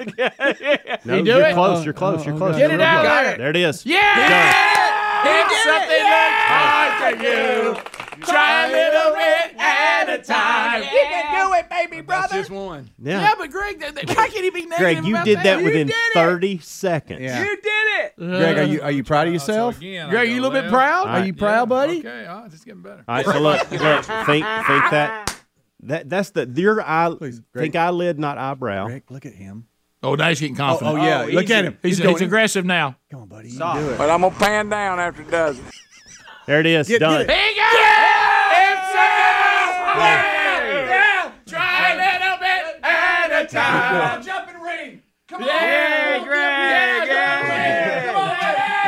No, You do you're it? close. You're close. You're close. Get You're it real out close. there. There it is. Yeah! If something looks hard to you, try a little bit at a time. You can do it, baby That's just one. Yeah. Yeah, but Greg, th- th- how can he be negative Greg, you about did that You within did it. thirty seconds. Yeah. You did it. Greg, are you are you proud of yourself? So again, I Greg, go you a little bit left. proud? All Are right. you proud, buddy? Okay, all right, it's getting better. All right, so look, look, think, think that, that that's the your eye. Please, Greg. think eyelid, not eyebrow. Greg, look at him. Oh, now he's getting Oh, confident. oh yeah, Oh, look easy. at him. He's, He's, he's going. aggressive now. Come on, buddy. You Stop. can do it. But I'm going to pan down after it does it. There it is, Get- done. get He got it! If something looks hard, try a little bit at a time. Jumping ring. Come on. Yeah, Greg, yeah, Come on,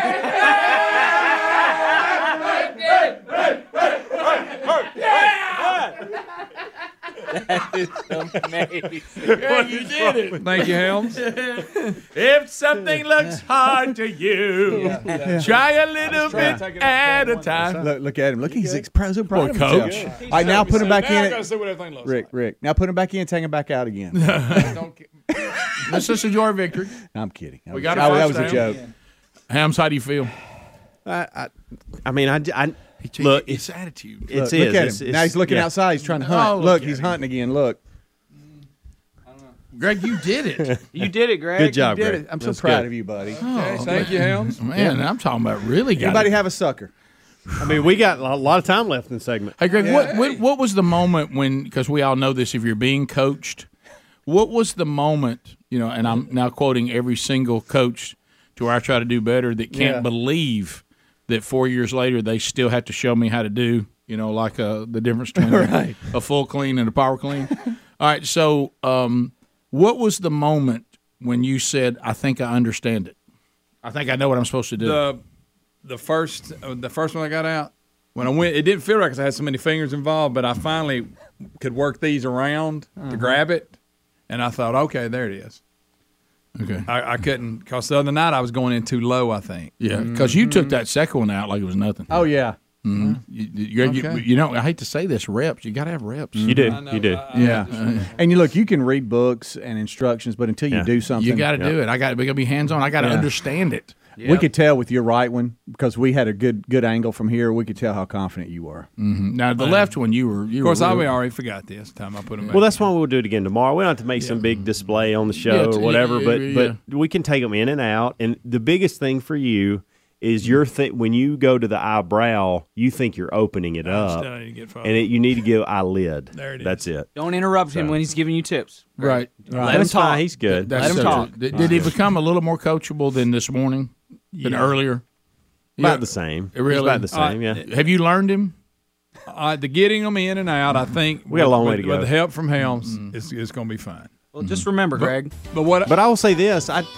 That is amazing. Yeah, you did it. Thank you, Helms. If something looks hard to you, try a little try bit to take it up at a one time. Look, look at him. Look, he's ex- proud, so proud Boy, of coach. himself. All right, now put him back now I in. gotta It. see what everything looks Rick, like. Rick. Now put him back in. Take him back out again. Don't get- Let's just enjoy our victory. I'm kidding. We got a Oh, that first was a down. joke. Hams, how do you feel? I, I, I mean, I, I look. It's It's attitude. it's Look, look at him. it's, now he's looking yeah. outside. He's trying to hunt. Oh, look look, at he's him. hunting again. Look. Greg, you did it. You did it, Greg. Good job, You did Greg. it. I'm so That's proud good. of you, buddy. Okay, thank you, Helms. Man, I'm talking about really got Anybody it. have a sucker? I mean, we got a lot of time left in the segment. Hey, Greg, what, what what was the moment when? Because we all know this. If you're being coached, what was the moment? You know, and I'm now quoting every single coach to where I try to do better that can't Yeah. believe that four years later they still have to show me how to do. You know, like uh, the difference between Right. a full clean and a power clean. All right. So, um, what was the moment when you said, "I think I understand it. I think I know what I'm supposed to do"? The the first uh, the first one I got out when I went, it didn't feel right because I had so many fingers involved, but I finally could work these around Uh-huh. to grab it, and I thought, okay, there it is. Okay. I, I couldn't because the other night I was going in too low. I think. Yeah, because you took that second one out like it was nothing. Oh yeah. Mm-hmm. You, you, you, Okay. you know, I hate to say this, reps. You got to have reps. You do. You do. Yeah. And you look, you can read books and instructions, but until you Yeah. do something, You got to do it. I got to be hands on. I got to Yeah. understand it. We could tell with your right one because we had a good good angle from here. We could tell how confident you were. Mm-hmm. Now the left one, you were. You Of course, were I really- already forgot this time I put them. Well, that's why we'll do it again tomorrow. We don't have to make some big display on the show Yeah, or t- whatever, yeah, but yeah, but we can take them in and out. And the biggest thing for you is your th- when you go to the eyebrow, you think you're opening it up, still need to get and it, you need to give eyelid. There it is. That's it. Don't interrupt him when he's giving you tips. Right. Let Right. him That's fine. talk. He's good. That's Let him so talk. true. Did, did he become a little more coachable than this morning? Than Yeah. earlier? About Yeah. the same. Really? He's about the same. Uh, Yeah. Have you learned him? Uh, the getting them in and out, I think We got a long with, way to with go. the help from Helms, Mm-hmm. it's, it's going to be fine. Well, just remember, Greg. But what? But I will say this: I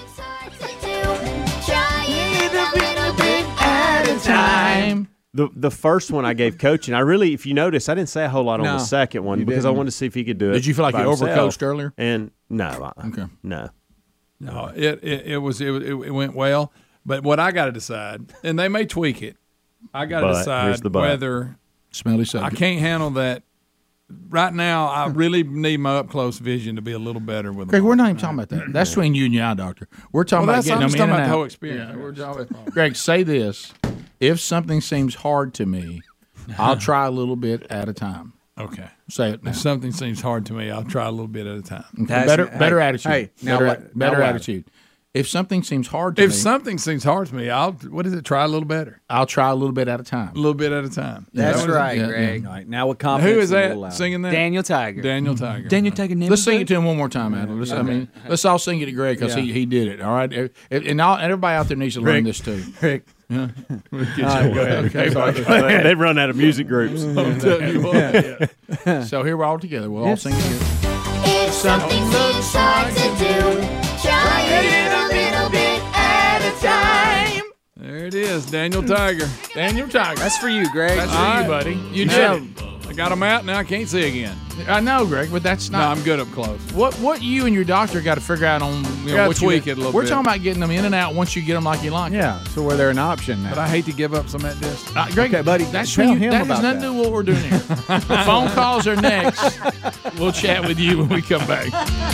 Try it a little bit at a time. the the first one I gave coaching. I really, if you notice, I didn't say a whole lot on No, the second one you because I didn't. wanted to see if he could do it. Did you feel like by you himself. overcoached earlier? And no, uh, Okay. no. No, it, it it was it, was- it it went well. But what I got to decide, and they may tweak it. I got to But, decide here's the but. whether Smelly I subject. can't handle that. Right now, I really need my up close vision to be a little better with Greg, them. we're not even talking about that. That's between you and your eye doctor. We're talking Well, about that's- getting I'm them just in talking and about the out. whole experience. Yeah, we're talking about- Greg, say this: if something seems hard to me, I'll try a little bit at a time. Okay. Say it now. If something seems hard to me, I'll try a little bit at a time. Okay, That's- better, hey, better attitude. hey, now better, what- better now what? attitude. If something seems hard to If me, something seems hard to me, I'll what is it? Try a little better, I'll try a little bit at a time. a little bit at a time. That's That was- right, yeah, Greg. All right, now with confidence. Who is a that little louder. singing that? Daniel Tiger. Daniel Tiger. Daniel Tiger. name Let's is sing good? it to him one more time, Adler. Let's, I mean, let's all sing it to Greg because Yeah. he, he did it. All right, and, and all, and everybody out there needs to learn Rick. this too. Rick. Yeah. All right, go ahead. Okay, bye. They've run out of music groups. I'll tell you what. So here we're all together. We'll all sing together. If something seems hard to do, try it a little bit at a time. There it is, Daniel Tiger. Daniel Tiger. That's for you, Greg. That's All for right. you, buddy. You Now, did it. I got them out now. I can't see again. I know, Greg, but that's No, not. I'm good up close. What what you and your doctor got to figure out on you know, Gotta what tweak you, it a little We're bit. talking about getting them in and out once you get them like you like. Yeah, so where they're an option now. But I hate to give up some at this. Uh, Greg, Okay, buddy, that's tell when you, him that has about nothing that. to do with what we're doing here. Phone calls are next. We'll chat with you when we come back.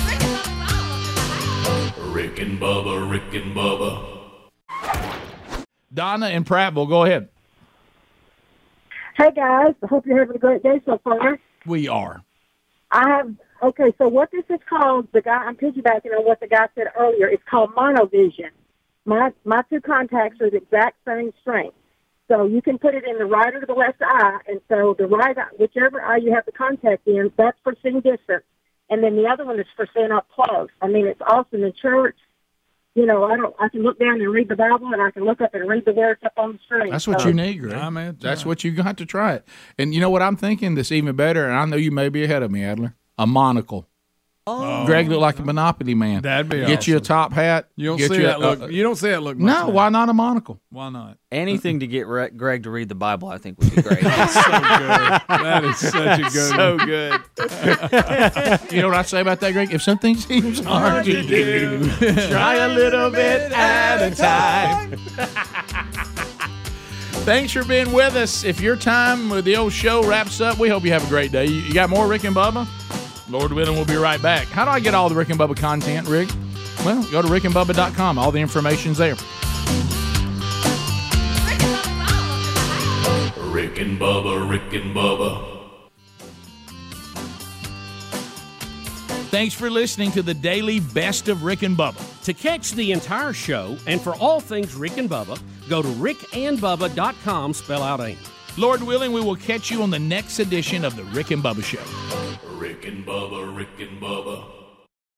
Rick and Bubba, Rick and Bubba. Donna and Prattville, go ahead. Hey guys, I hope you're having a great day so far. We are. I have okay. So what this is called, the guy I'm piggybacking on what the guy said earlier. It's called monovision. My my two contacts are the exact same strength, so you can put it in the right or the left eye, and so the right eye, whichever eye you have the contact in, that's for seeing distance, and then the other one is for seeing up close. I mean, it's awesome in church. You know, I don't. I can look down and read the Bible, and I can look up and read the words up on the screen. That's what So- you need, Greg. I mean, That's what you got to try it. And you know what I'm thinking that's even better, and I know you may be ahead of me, Adler? A monocle. Oh. Greg looked like a Monopoly man. That'd be Get you a awesome. top hat. You don't get see you that a- look. uh, you don't see that look. Much no, now. why not a monocle? Why not? Anything to get Re- Greg to read the Bible, I think would be great. That's so good. That is such a good. So one. good. You know what I say about that, Greg? If something seems hard to do, Try a little bit at a time. Thanks for being with us. If your time with the old show wraps up, we hope you have a great day. You you got more Rick and Bubba? Lord willing, we'll be right back. How do I get all the Rick and Bubba content, Rick? Well, go to rick and bubba dot com. All the information's there. Rick and Bubba, Rick and Bubba. Thanks for listening to the daily Best of Rick and Bubba. To catch the entire show and for all things Rick and Bubba, go to rick and bubba dot com, spell out AIM. Lord willing, we will catch you on the next edition of the Rick and Bubba Show. Rick and Bubba, Rick and Bubba.